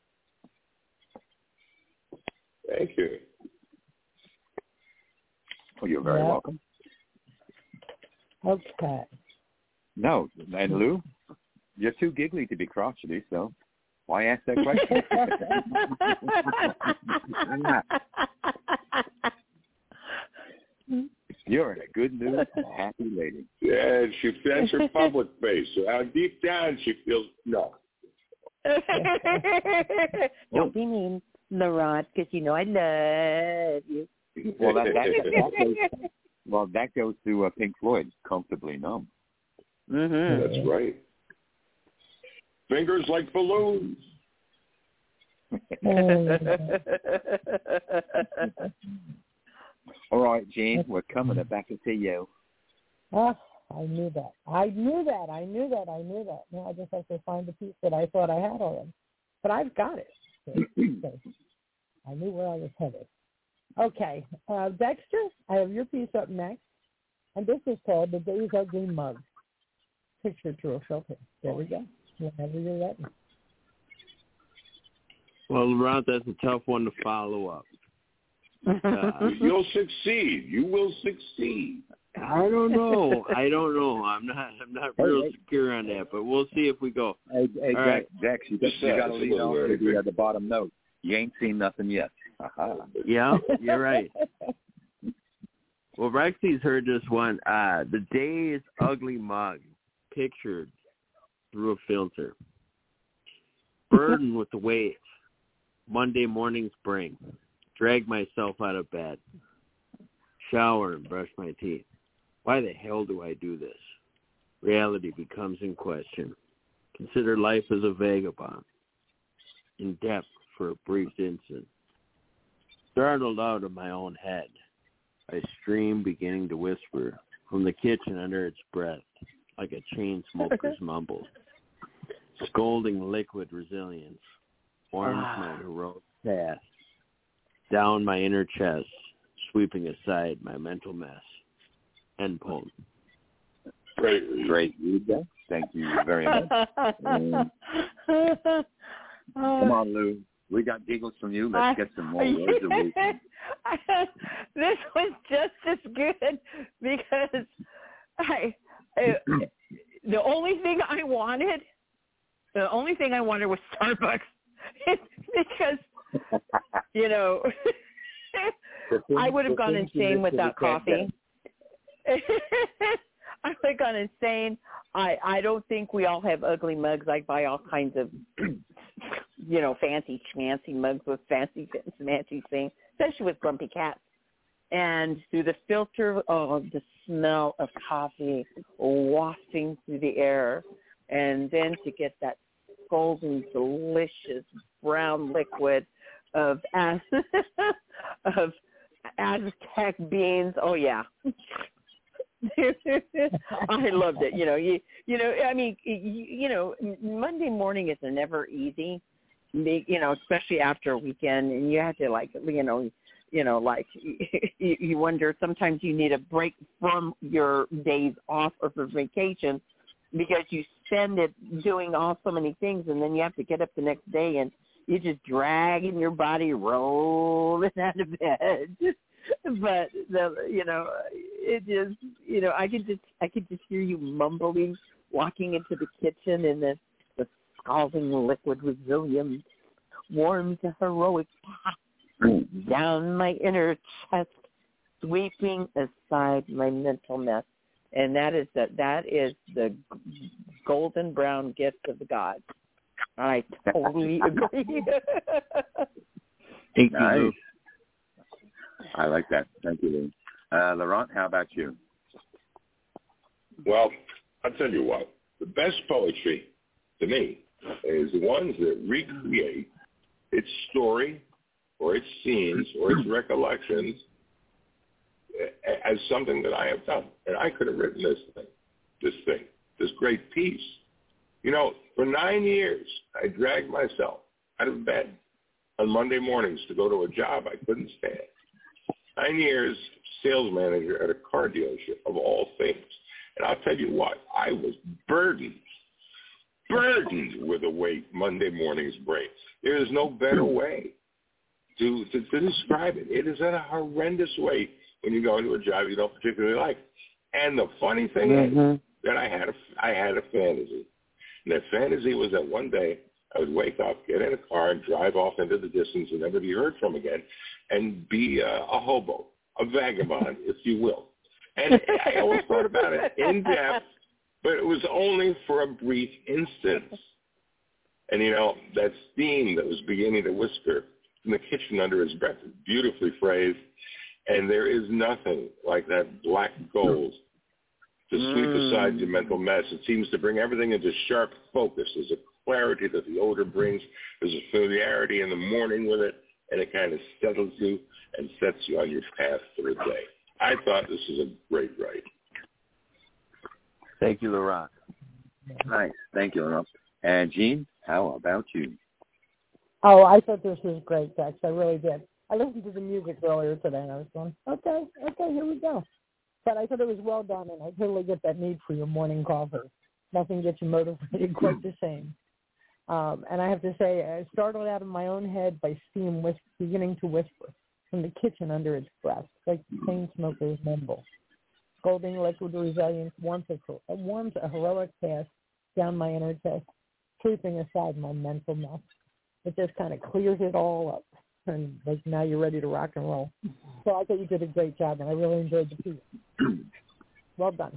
Thank you. Well, you're very welcome. Okay. No, and Lou, you're too giggly to be crotchety, so why ask that question? You're in a good mood, happy lady. Yeah, that's her public face. So deep down, she feels no. Don't be mean, Laurent, because I love you. Well, that goes to Pink Floyd, Comfortably Numb. Mm-hmm. That's right. Fingers like balloons. All right, Gene, we're coming back to you. Oh, I knew that. Now I just have to find the piece that I thought I had already. But I've got it. So I knew where I was headed. Okay. Dexter, I have your piece up next. And this is called The Day's Ugly Mug. Picture through a filter. There we go. Whenever you're ready. Well, Laurent, that's a tough one to follow up. You'll succeed. You will succeed. I don't know. I'm not real secure on that, but we'll see if we go. Hey, right. Dex, you got to lead on to the bottom note. You ain't seen nothing yet. Yeah, you're right. Well, Rexy's heard this one. The Day's Ugly Mug, pictured through a filter. Burdened with the weight. Monday morning spring. Drag myself out of bed. Shower and brush my teeth. Why the hell do I do this? Reality becomes in question. Consider life as a vagabond. In depth for a brief instant. Startled out of my own head. A stream beginning to whisper from the kitchen under its breath, like a chain smoker's mumble. Scolding liquid resilience. Warms my heroic past. Down my inner chest, sweeping aside my mental mess. End poem. Great. Thank you very much. Come on, Lou. We got giggles from you. Let's get some more words of wisdom. This was just as good because the only thing I wanted was Starbucks because I would have gone insane without coffee. I would have gone insane. I don't think we all have ugly mugs. I buy all kinds of, fancy schmancy mugs with fancy schmancy things, especially with grumpy cats. And through the filter, the smell of coffee wafting through the air. And then to get that golden, delicious brown liquid of Aztec beans. Oh yeah. I loved it. Monday morning is never easy. Especially after a weekend, and you have to you wonder, sometimes you need a break from your days off or for vacation because you spend it doing all so many things, and then you have to get up the next day and you just dragging your body, rolling out of bed. But it just, I could just hear you mumbling, walking into the kitchen, and the scalding liquid resilience warms a heroic path down my inner chest, sweeping aside my mental mess. And that is the golden brown gift of the gods. I totally agree. Thank you, nice. Lou. I like that. Thank you, Lou. Laurent, how about you? Well, I'll tell you what. The best poetry, to me, is the ones that recreate its story or its scenes or its recollections as something that I have done. And I could have written this great piece. For 9 years, I dragged myself out of bed on Monday mornings to go to a job I couldn't stand. 9 years sales manager at a car dealership, of all things. And I'll tell you what, I was burdened with the weight Monday mornings bring. There is no better way to describe it. It is at a horrendous weight when you go into a job you don't particularly like. And the funny thing is that I had a fantasy. And that fantasy was that one day I would wake up, get in a car, and drive off into the distance and never be heard from again, and be a hobo, a vagabond, if you will. And I always thought about it in depth, but it was only for a brief instance. And, that steam that was beginning to whisper in the kitchen under his breath is beautifully phrased. And there is nothing like that black gold to sweep aside your mental mess. It seems to bring everything into sharp focus. There's a clarity that the odor brings. There's a familiarity in the morning with it, and it kind of settles you and sets you on your path for the day. I thought this was a great write. Thank you, Laurent. Nice. Thank you, Laurent. And Jean, how about you? Oh, I thought this was great, Dex. I really did. I listened to the music earlier today, and I was going, okay, here we go. But I thought it was well done, and I totally get that need for your morning coffee. Nothing gets you motivated quite the same. And I have to say, I started out in my own head by steam beginning to whisper from the kitchen under its breath, like chain smokers mumble. Scalding liquid resilience warms a heroic path down my inner chest, sweeping aside my mental mess. It just kind of clears it all up. And now you're ready to rock and roll. So I thought you did a great job, and I really enjoyed the piece. Well done.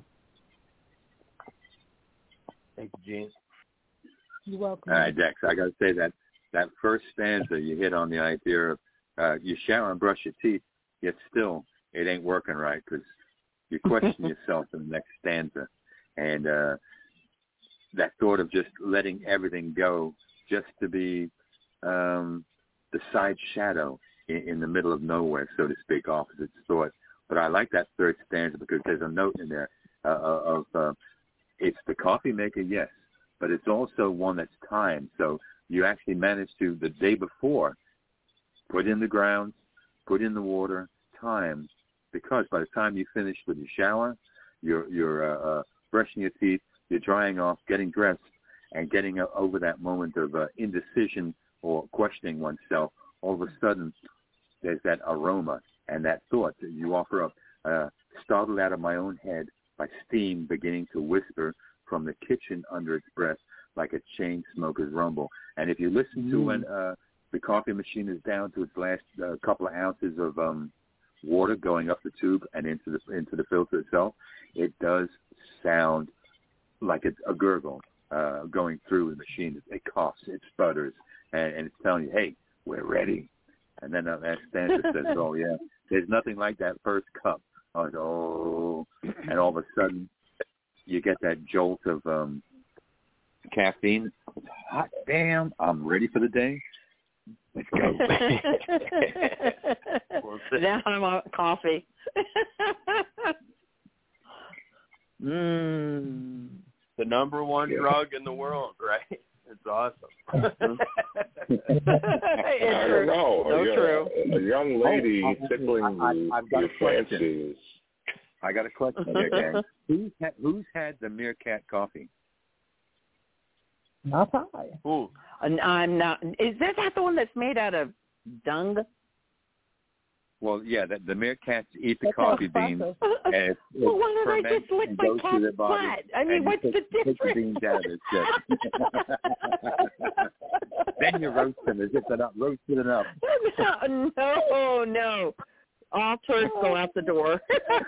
Thank you, Gene. You're welcome. All right, Dex, I got to say that first stanza, you hit on the idea of you shower and brush your teeth, yet still it ain't working right because you question yourself in the next stanza. And that thought of just letting everything go just to be the side shadow in the middle of nowhere, so to speak, opposite thought. But I like that third stanza because there's a note in there of it's the coffee maker, yes, but it's also one that's timed. So you actually managed to, the day before, put in the grounds, put in the water, time, because by the time you finish with your shower, you're brushing your teeth, you're drying off, getting dressed, and getting over that moment of indecision or questioning oneself, all of a sudden there's that aroma and that thought that you offer up, startled out of my own head by steam beginning to whisper from the kitchen under its breath like a chain smoker's rumble. And if you listen to when the coffee machine is down to its last couple of ounces of water going up the tube and into the filter itself, it does sound like it's a gurgle going through the machine. It coughs, it sputters, and it's telling you, hey, we're ready. And then that stanza says, oh, yeah, there's nothing like that first cup. And all of a sudden you get that jolt of caffeine. Hot damn, I'm ready for the day. Let's go. Now I'm on coffee. The number one drug in the world, right? It's awesome. I don't know. So true. A young lady tickling your fancies. I got a question here, gang. Who's had the Meerkat coffee? Not I. Ooh. I'm not. Is that the one that's made out of dung? Well, yeah, the meerkats eat the coffee beans. And it Well, why don't I just lick my goes through their cat's body, butt? I mean, what's the Take the difference? beans out of it. Then you roast them as if they're not roasted enough. No. All tourists go out the door.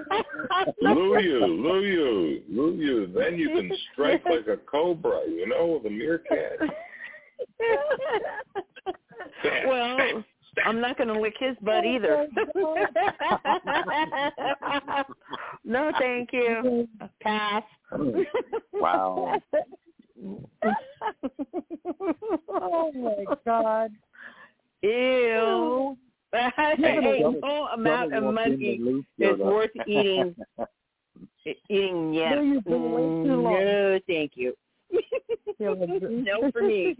Luyu. Then you can strike like a cobra, with a meerkat. Well, I'm not going to lick his butt either. No, thank you. Pass. Wow. Oh, my God. Ew. No amount of money is worth eating. Yes. No, you've been way too long. No, thank you. No for me.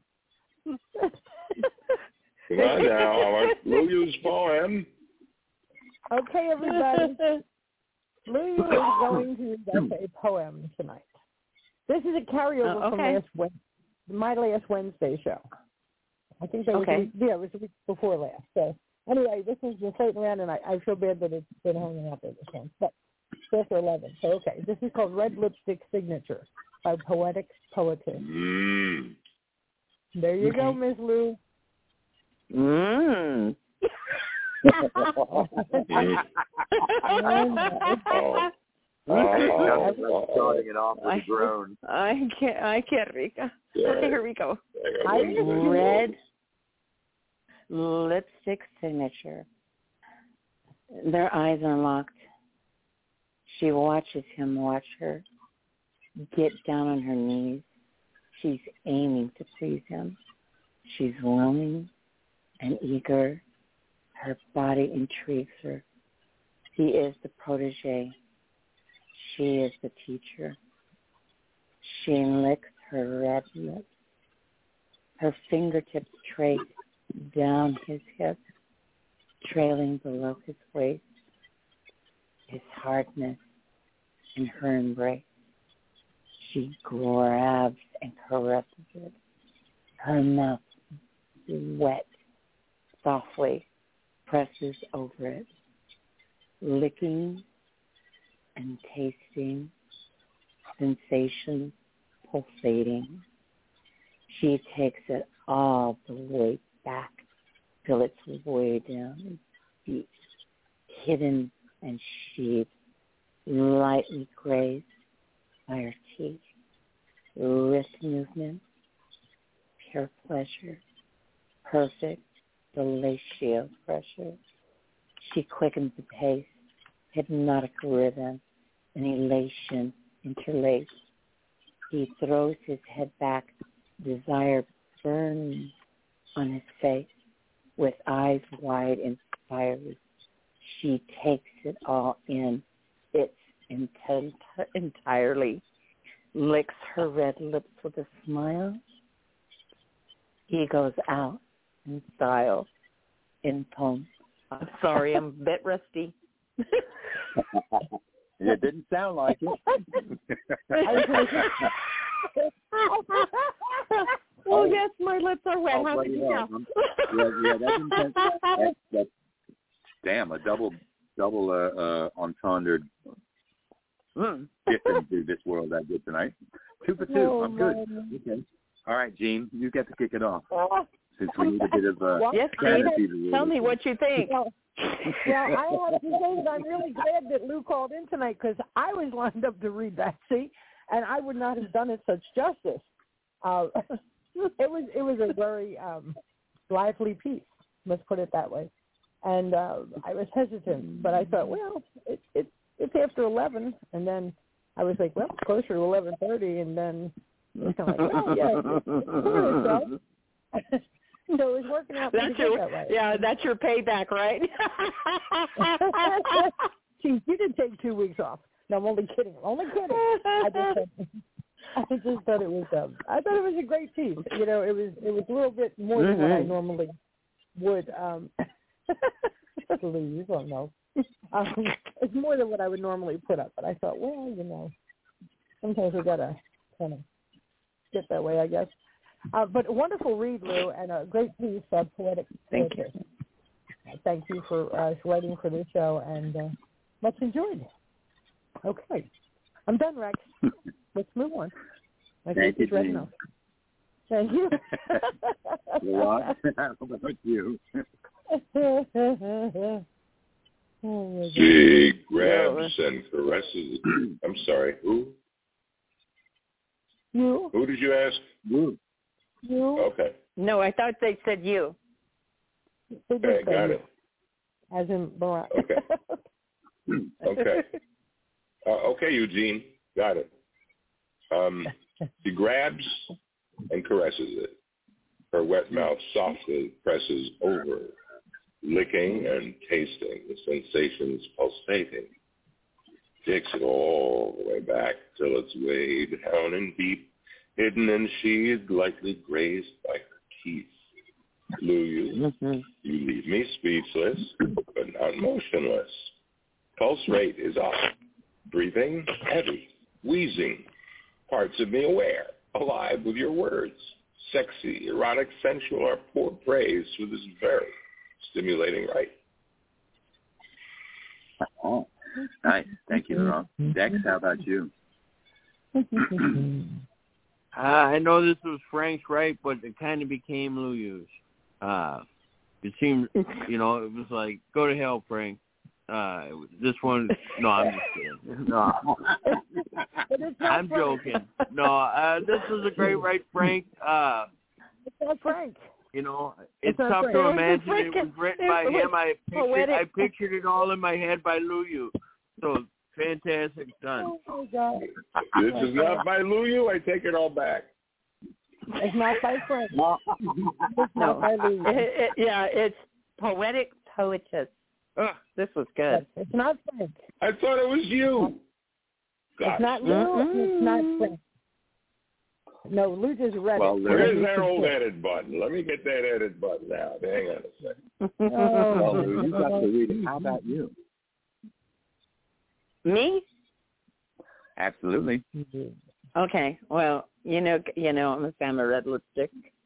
Come on now, I like Luyu's poem. Okay, everybody. Luyu is going to read a poem tonight. This is a carryover from my last Wednesday show. I think that was it was the week before last. So anyway, this is just floating around, and I feel bad that it's been hanging out there this one. But it's after 11. So this is called Red Lipstick Signature by Poetic Poetess. There you go, Miss Lou. Starting it off with a groan. I can't, Rika. Okay, here we go. Red Lipstick Signature. Their eyes are locked. She watches him watch her. Get down on her knees. She's aiming to please him. She's willing and eager. Her body intrigues her. He is the protege. She is the teacher. She licks her red lips. Her fingertips trace down his hips, trailing below his waist. His hardness in her embrace. She grabs and caresses it. Her mouth wet, softly presses over it, licking and tasting, sensations pulsating. She takes it all the way back till it's way down deep, hidden and sheathed, lightly grazed by her teeth. Wrist movement, pure pleasure, perfect fellatio pressure. She quickens the pace, hypnotic rhythm, and elation interlaced. He throws his head back, desire burns on his face, with eyes wide and fiery. She takes it all in, its entirely, licks her red lips with a smile. He goes out in style, in poem. I'm sorry, I'm a bit rusty. It didn't sound like it. Oh, yes, my lips are wet. How can you tell? That's damn, a double entendre dip into this world I did tonight. 2 for 2. I'm good. Okay. All right, Gene, you get to kick it off. Since we need a bit of yes, Gene, tell me what you think. Well, I have to say that I'm really glad that Lou called in tonight because I was lined up to read that, and I would not have done it such justice. It was a very lively piece, let's put it that way. And I was hesitant, but I thought, well, it's after 11, and then I was like, well, closer to 11:30, and then I was kind of like, well, yeah, So it was working out pretty good that way. Yeah, that's your payback, right? Geez, you did take 2 weeks off. No, I'm only kidding. I just thought it was. I thought it was a great team. You know, it was a little bit more than what I normally would. You don't know. It's more than what I would normally put up. But I thought, well, you know, sometimes we gotta kind of get that way, I guess. But a wonderful read, Lou, and a great piece of poetic. Thank you. Thank you for writing for this show, and much enjoyed. Okay. I'm done, Rex. Let's move on. Thank you, Jean. Thank you. What? How about you? She grabs and caresses. I'm sorry, who? You. Who did you ask? You. Okay. No, I thought they said you. Okay, got it. As in Barack. Okay. Okay. Okay, Eugene. Got it. She grabs and caresses it. Her wet mouth softly presses over, licking and tasting the sensations pulsating. Takes it all the way back till it's weighed down and deep, hidden and sheathed, lightly grazed by her teeth. Lou, you leave me speechless, but not motionless. Pulse rate is up, breathing heavy, wheezing, parts of me aware, alive with your words. Sexy, erotic, sensual are poor praise for this very stimulating right. Oh, nice. Thank you, Laurent. Dex, how about you? I know this was Frank's right, but it kind of became Lou's. It seemed, you know, it was like, go to hell, Frank. This one, no, I'm just kidding. No, I'm joking. No, this was a great right, Frank. It's not Frank. You know, it's tough to imagine it was written by him. I pictured it all in my head by Lou. So fantastic done. Oh my God! This is not by Lou. I take it all back. It's not by Frank. It's not by Lou. Yeah, it's poetic poetess. This was good. It's not Frank. I thought it was you. It's not Lou. It's not Frank. No, Lou just read it. Where's that old edit button? Let me get that edit button out. Hang on a second. Well, Lou, you got to read it. How about you? Me? Absolutely. Okay. Well, you know, I'm a fan of red lipstick.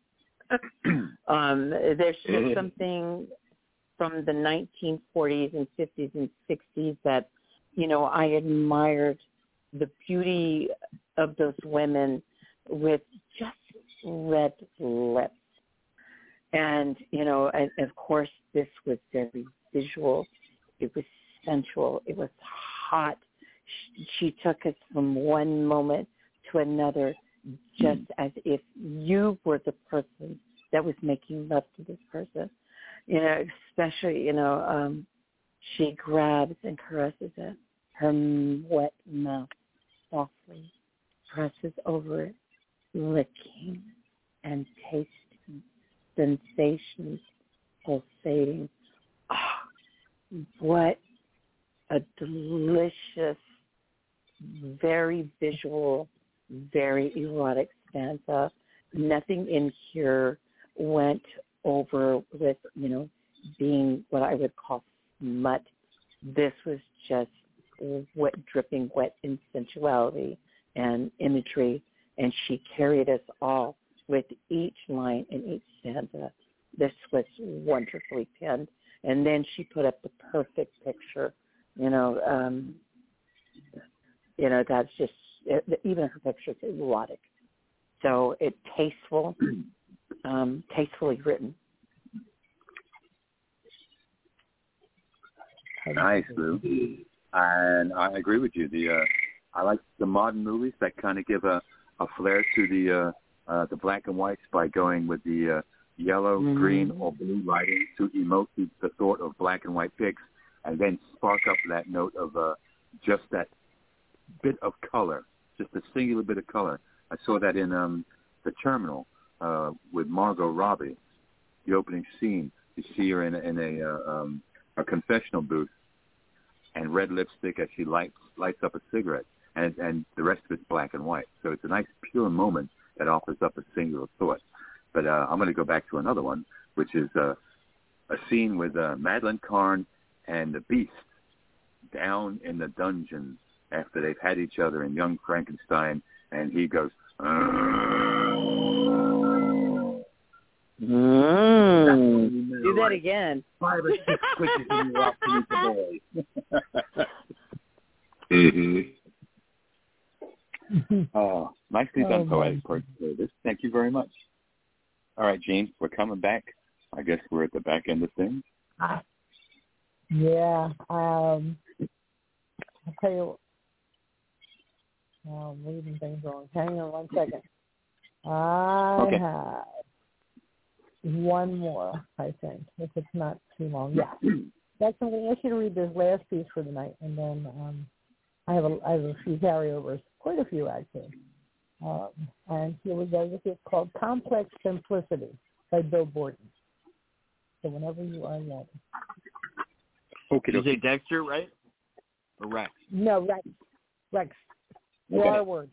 There's just something from the 1940s and 50s and 60s that, you know, I admired the beauty of those women with just red lips. And, you know, and of course, this was very visual. It was sensual. It was hot. She took us from one moment to another, just as if you were the person that was making love to this person. You know, especially, you know, she grabs and caresses it. Her wet mouth softly presses over it, licking and tasting, sensations pulsating. Oh, what a delicious, very visual, very erotic stanza. Nothing in here went over with, you know, being what I would call smut. This was just wet, dripping wet in sensuality and imagery, and she carried us all with each line and each stanza. This was wonderfully penned, and then she put up the perfect picture. You know, that's just even her pictures are erotic. So it's tasteful, tastefully written. Nice, Lou. And I agree with you. I like the modern movies that kind of give a flair to the black and whites by going with the yellow, green, or blue lighting to emote the thought of black and white pics, and then spark up that note of just that bit of color, just a singular bit of color. I saw that in The Terminal with Margot Robbie. the opening scene. You see her in a confessional booth and red lipstick as she lights up a cigarette, and the rest of it's black and white. So it's a nice pure moment that offers up a singular thought. But I'm going to go back to another one, which is a scene with Madeline Kahn and the Beast down in the dungeon after they've had each other in Young Frankenstein, and he goes, Do that again. 5 or 6 switches and you're off to meet the boy. Oh, nicely done, Poetic Service. Thank you very much. All right, Gene, we're coming back. I guess we're at the back end of things. Yeah. I'll tell you. I'm reading things wrong. Hang on 1 second. I have one more, I think, if it's not too long. Yeah. That's something I ask you to read this last piece for tonight, and then I have a few carryovers, quite a few actually. And here we go. This is called Complex Simplicity by Bill Borden. So whenever you are ready. Okay. Did you say Dexter, right? Or Rex? No, Rex. Your word.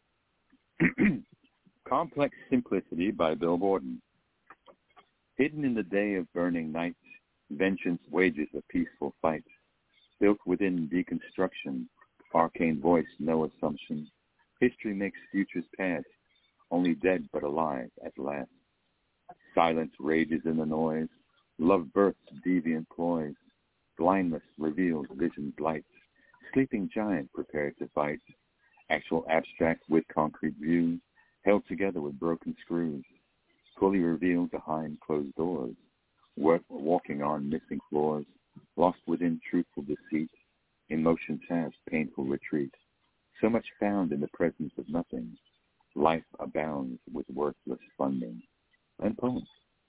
Complex Simplicity by Bill Borden. Hidden in the day of burning nights, vengeance wages a peaceful fight. Built within deconstruction, arcane voice, no assumption. History makes futures past, only dead but alive at last. Silence rages in the noise, love births deviant ploys. Blindness reveals vision's lights, sleeping giant prepared to fight. Actual abstract with concrete view, held together with broken screws. Fully revealed behind closed doors, walking on missing floors, lost within truthful deceit, emotions have painful retreat. So much found in the presence of nothing, life abounds with worthless funding. And poems.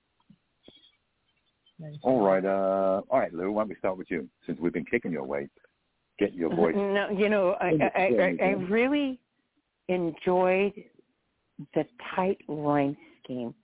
All right, Lou, why don't we start with you, since we've been kicking your way. Get your voice. No, I really enjoyed the tight rhyme scheme.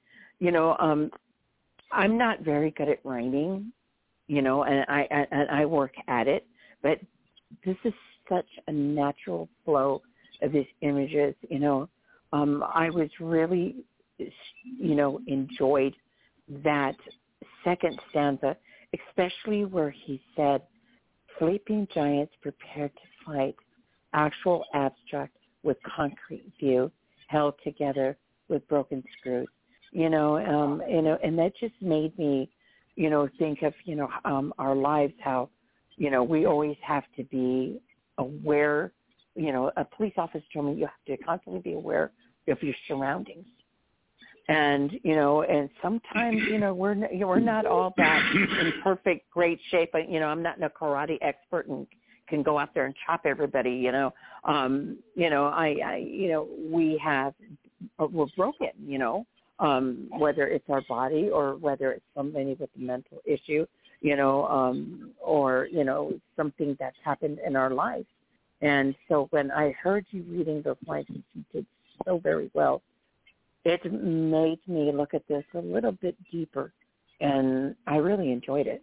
I'm not very good at rhyming, and I work at it, but this is such a natural flow of these images. I was really, enjoyed that second stanza, especially where he said, sleeping giants prepared to fight, actual abstract with concrete view, held together with broken screws. And that just made me, think of, our lives, how, we always have to be aware. A police officer told me you have to constantly be aware of your surroundings. And, and sometimes, we're not all that in perfect, great shape. But, I'm not a karate expert and can go out there and chop everybody, we're broken, whether it's our body or whether it's somebody with a mental issue, or, something that's happened in our lives. And so when I heard you reading those lines, you did so very well. It made me look at this a little bit deeper, and I really enjoyed it.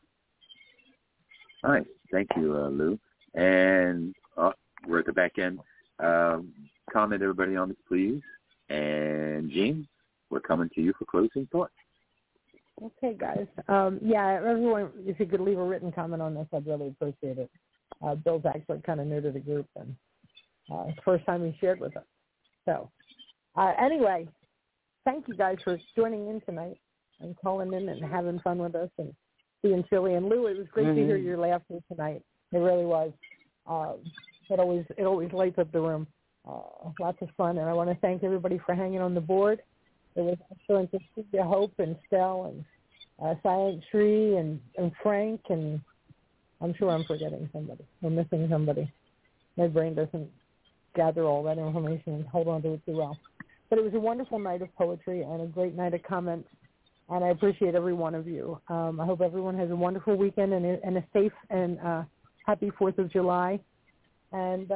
All right. Thank you, Lou. And we're at the back end. Comment, everybody, on this, please. And Jean, we're coming to you for closing thoughts. Okay, guys. Everyone, if you could leave a written comment on this, I'd really appreciate it. Bill's actually kind of new to the group, and it's the first time he shared with us. So, anyway, thank you guys for joining in tonight and calling in and having fun with us and being silly. And Lou, it was great to hear your laughter tonight. It really was. It always lights up the room. Lots of fun, and I want to thank everybody for hanging on the board. It was excellent to see you, Hope and Stell and Silent Tree and Frank, and I'm sure I'm forgetting somebody or missing somebody. My brain doesn't gather all that information and hold on to it too well. But it was a wonderful night of poetry and a great night of comments, and I appreciate every one of you. I hope everyone has a wonderful weekend and a safe and happy 4th of July. And,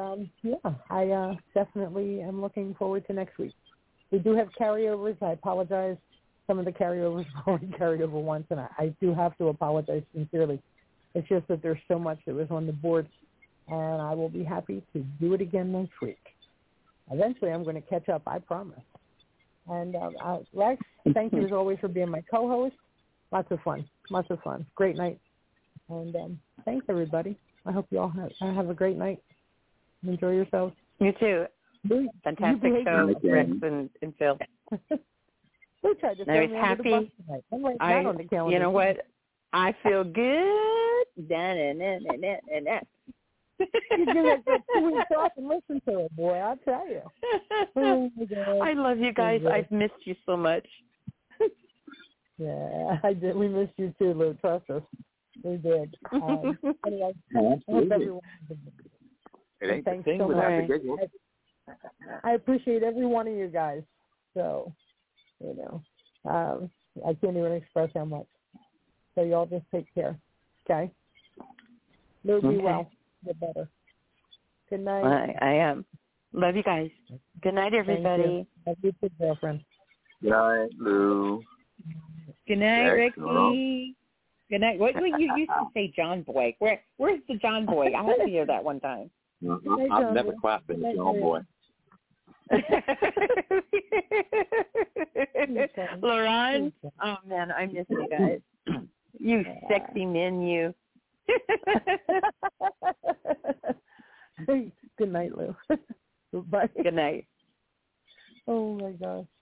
I definitely am looking forward to next week. We do have carryovers. I apologize some of the carryovers were already carried over once, and I do have to apologize sincerely. It's just that there's so much that was on the board, and I will be happy to do it again next week. Eventually, I'm going to catch up, I promise. And Lex, thank you as always for being my co-host. Lots of fun. Great night. And thanks, everybody. I hope you all have a great night. Enjoy yourselves. You too. Fantastic show, Rex and Phil. Who tried to throw me under the bus tonight? I'm right down on the calendar. You know what? I feel good. You give it 2 weeks off and listen to it, boy. I'll tell you. Oh, my God. I love you guys. I've missed you so much. Yeah, I did. We missed you too, Lou. Trust us. We did. Anyway, Absolutely. It ain't the thing without the giggles. I appreciate every one of you guys. So, you know, I can't even express how much. So y'all just take care. Okay? Lou, be well. Get better. Good night. I am. Love you guys. Good night, everybody. Love you too, girlfriend. Good night, Lou. Good night, Ricky. Good night. What you used to say, John Boy? Where's the John Boy? I had to hear that one time. I've never quite been a John Boy. Lauren, oh man, I miss you guys. You sexy men, you. Good night, Lou. Bye. Good night. Oh my gosh.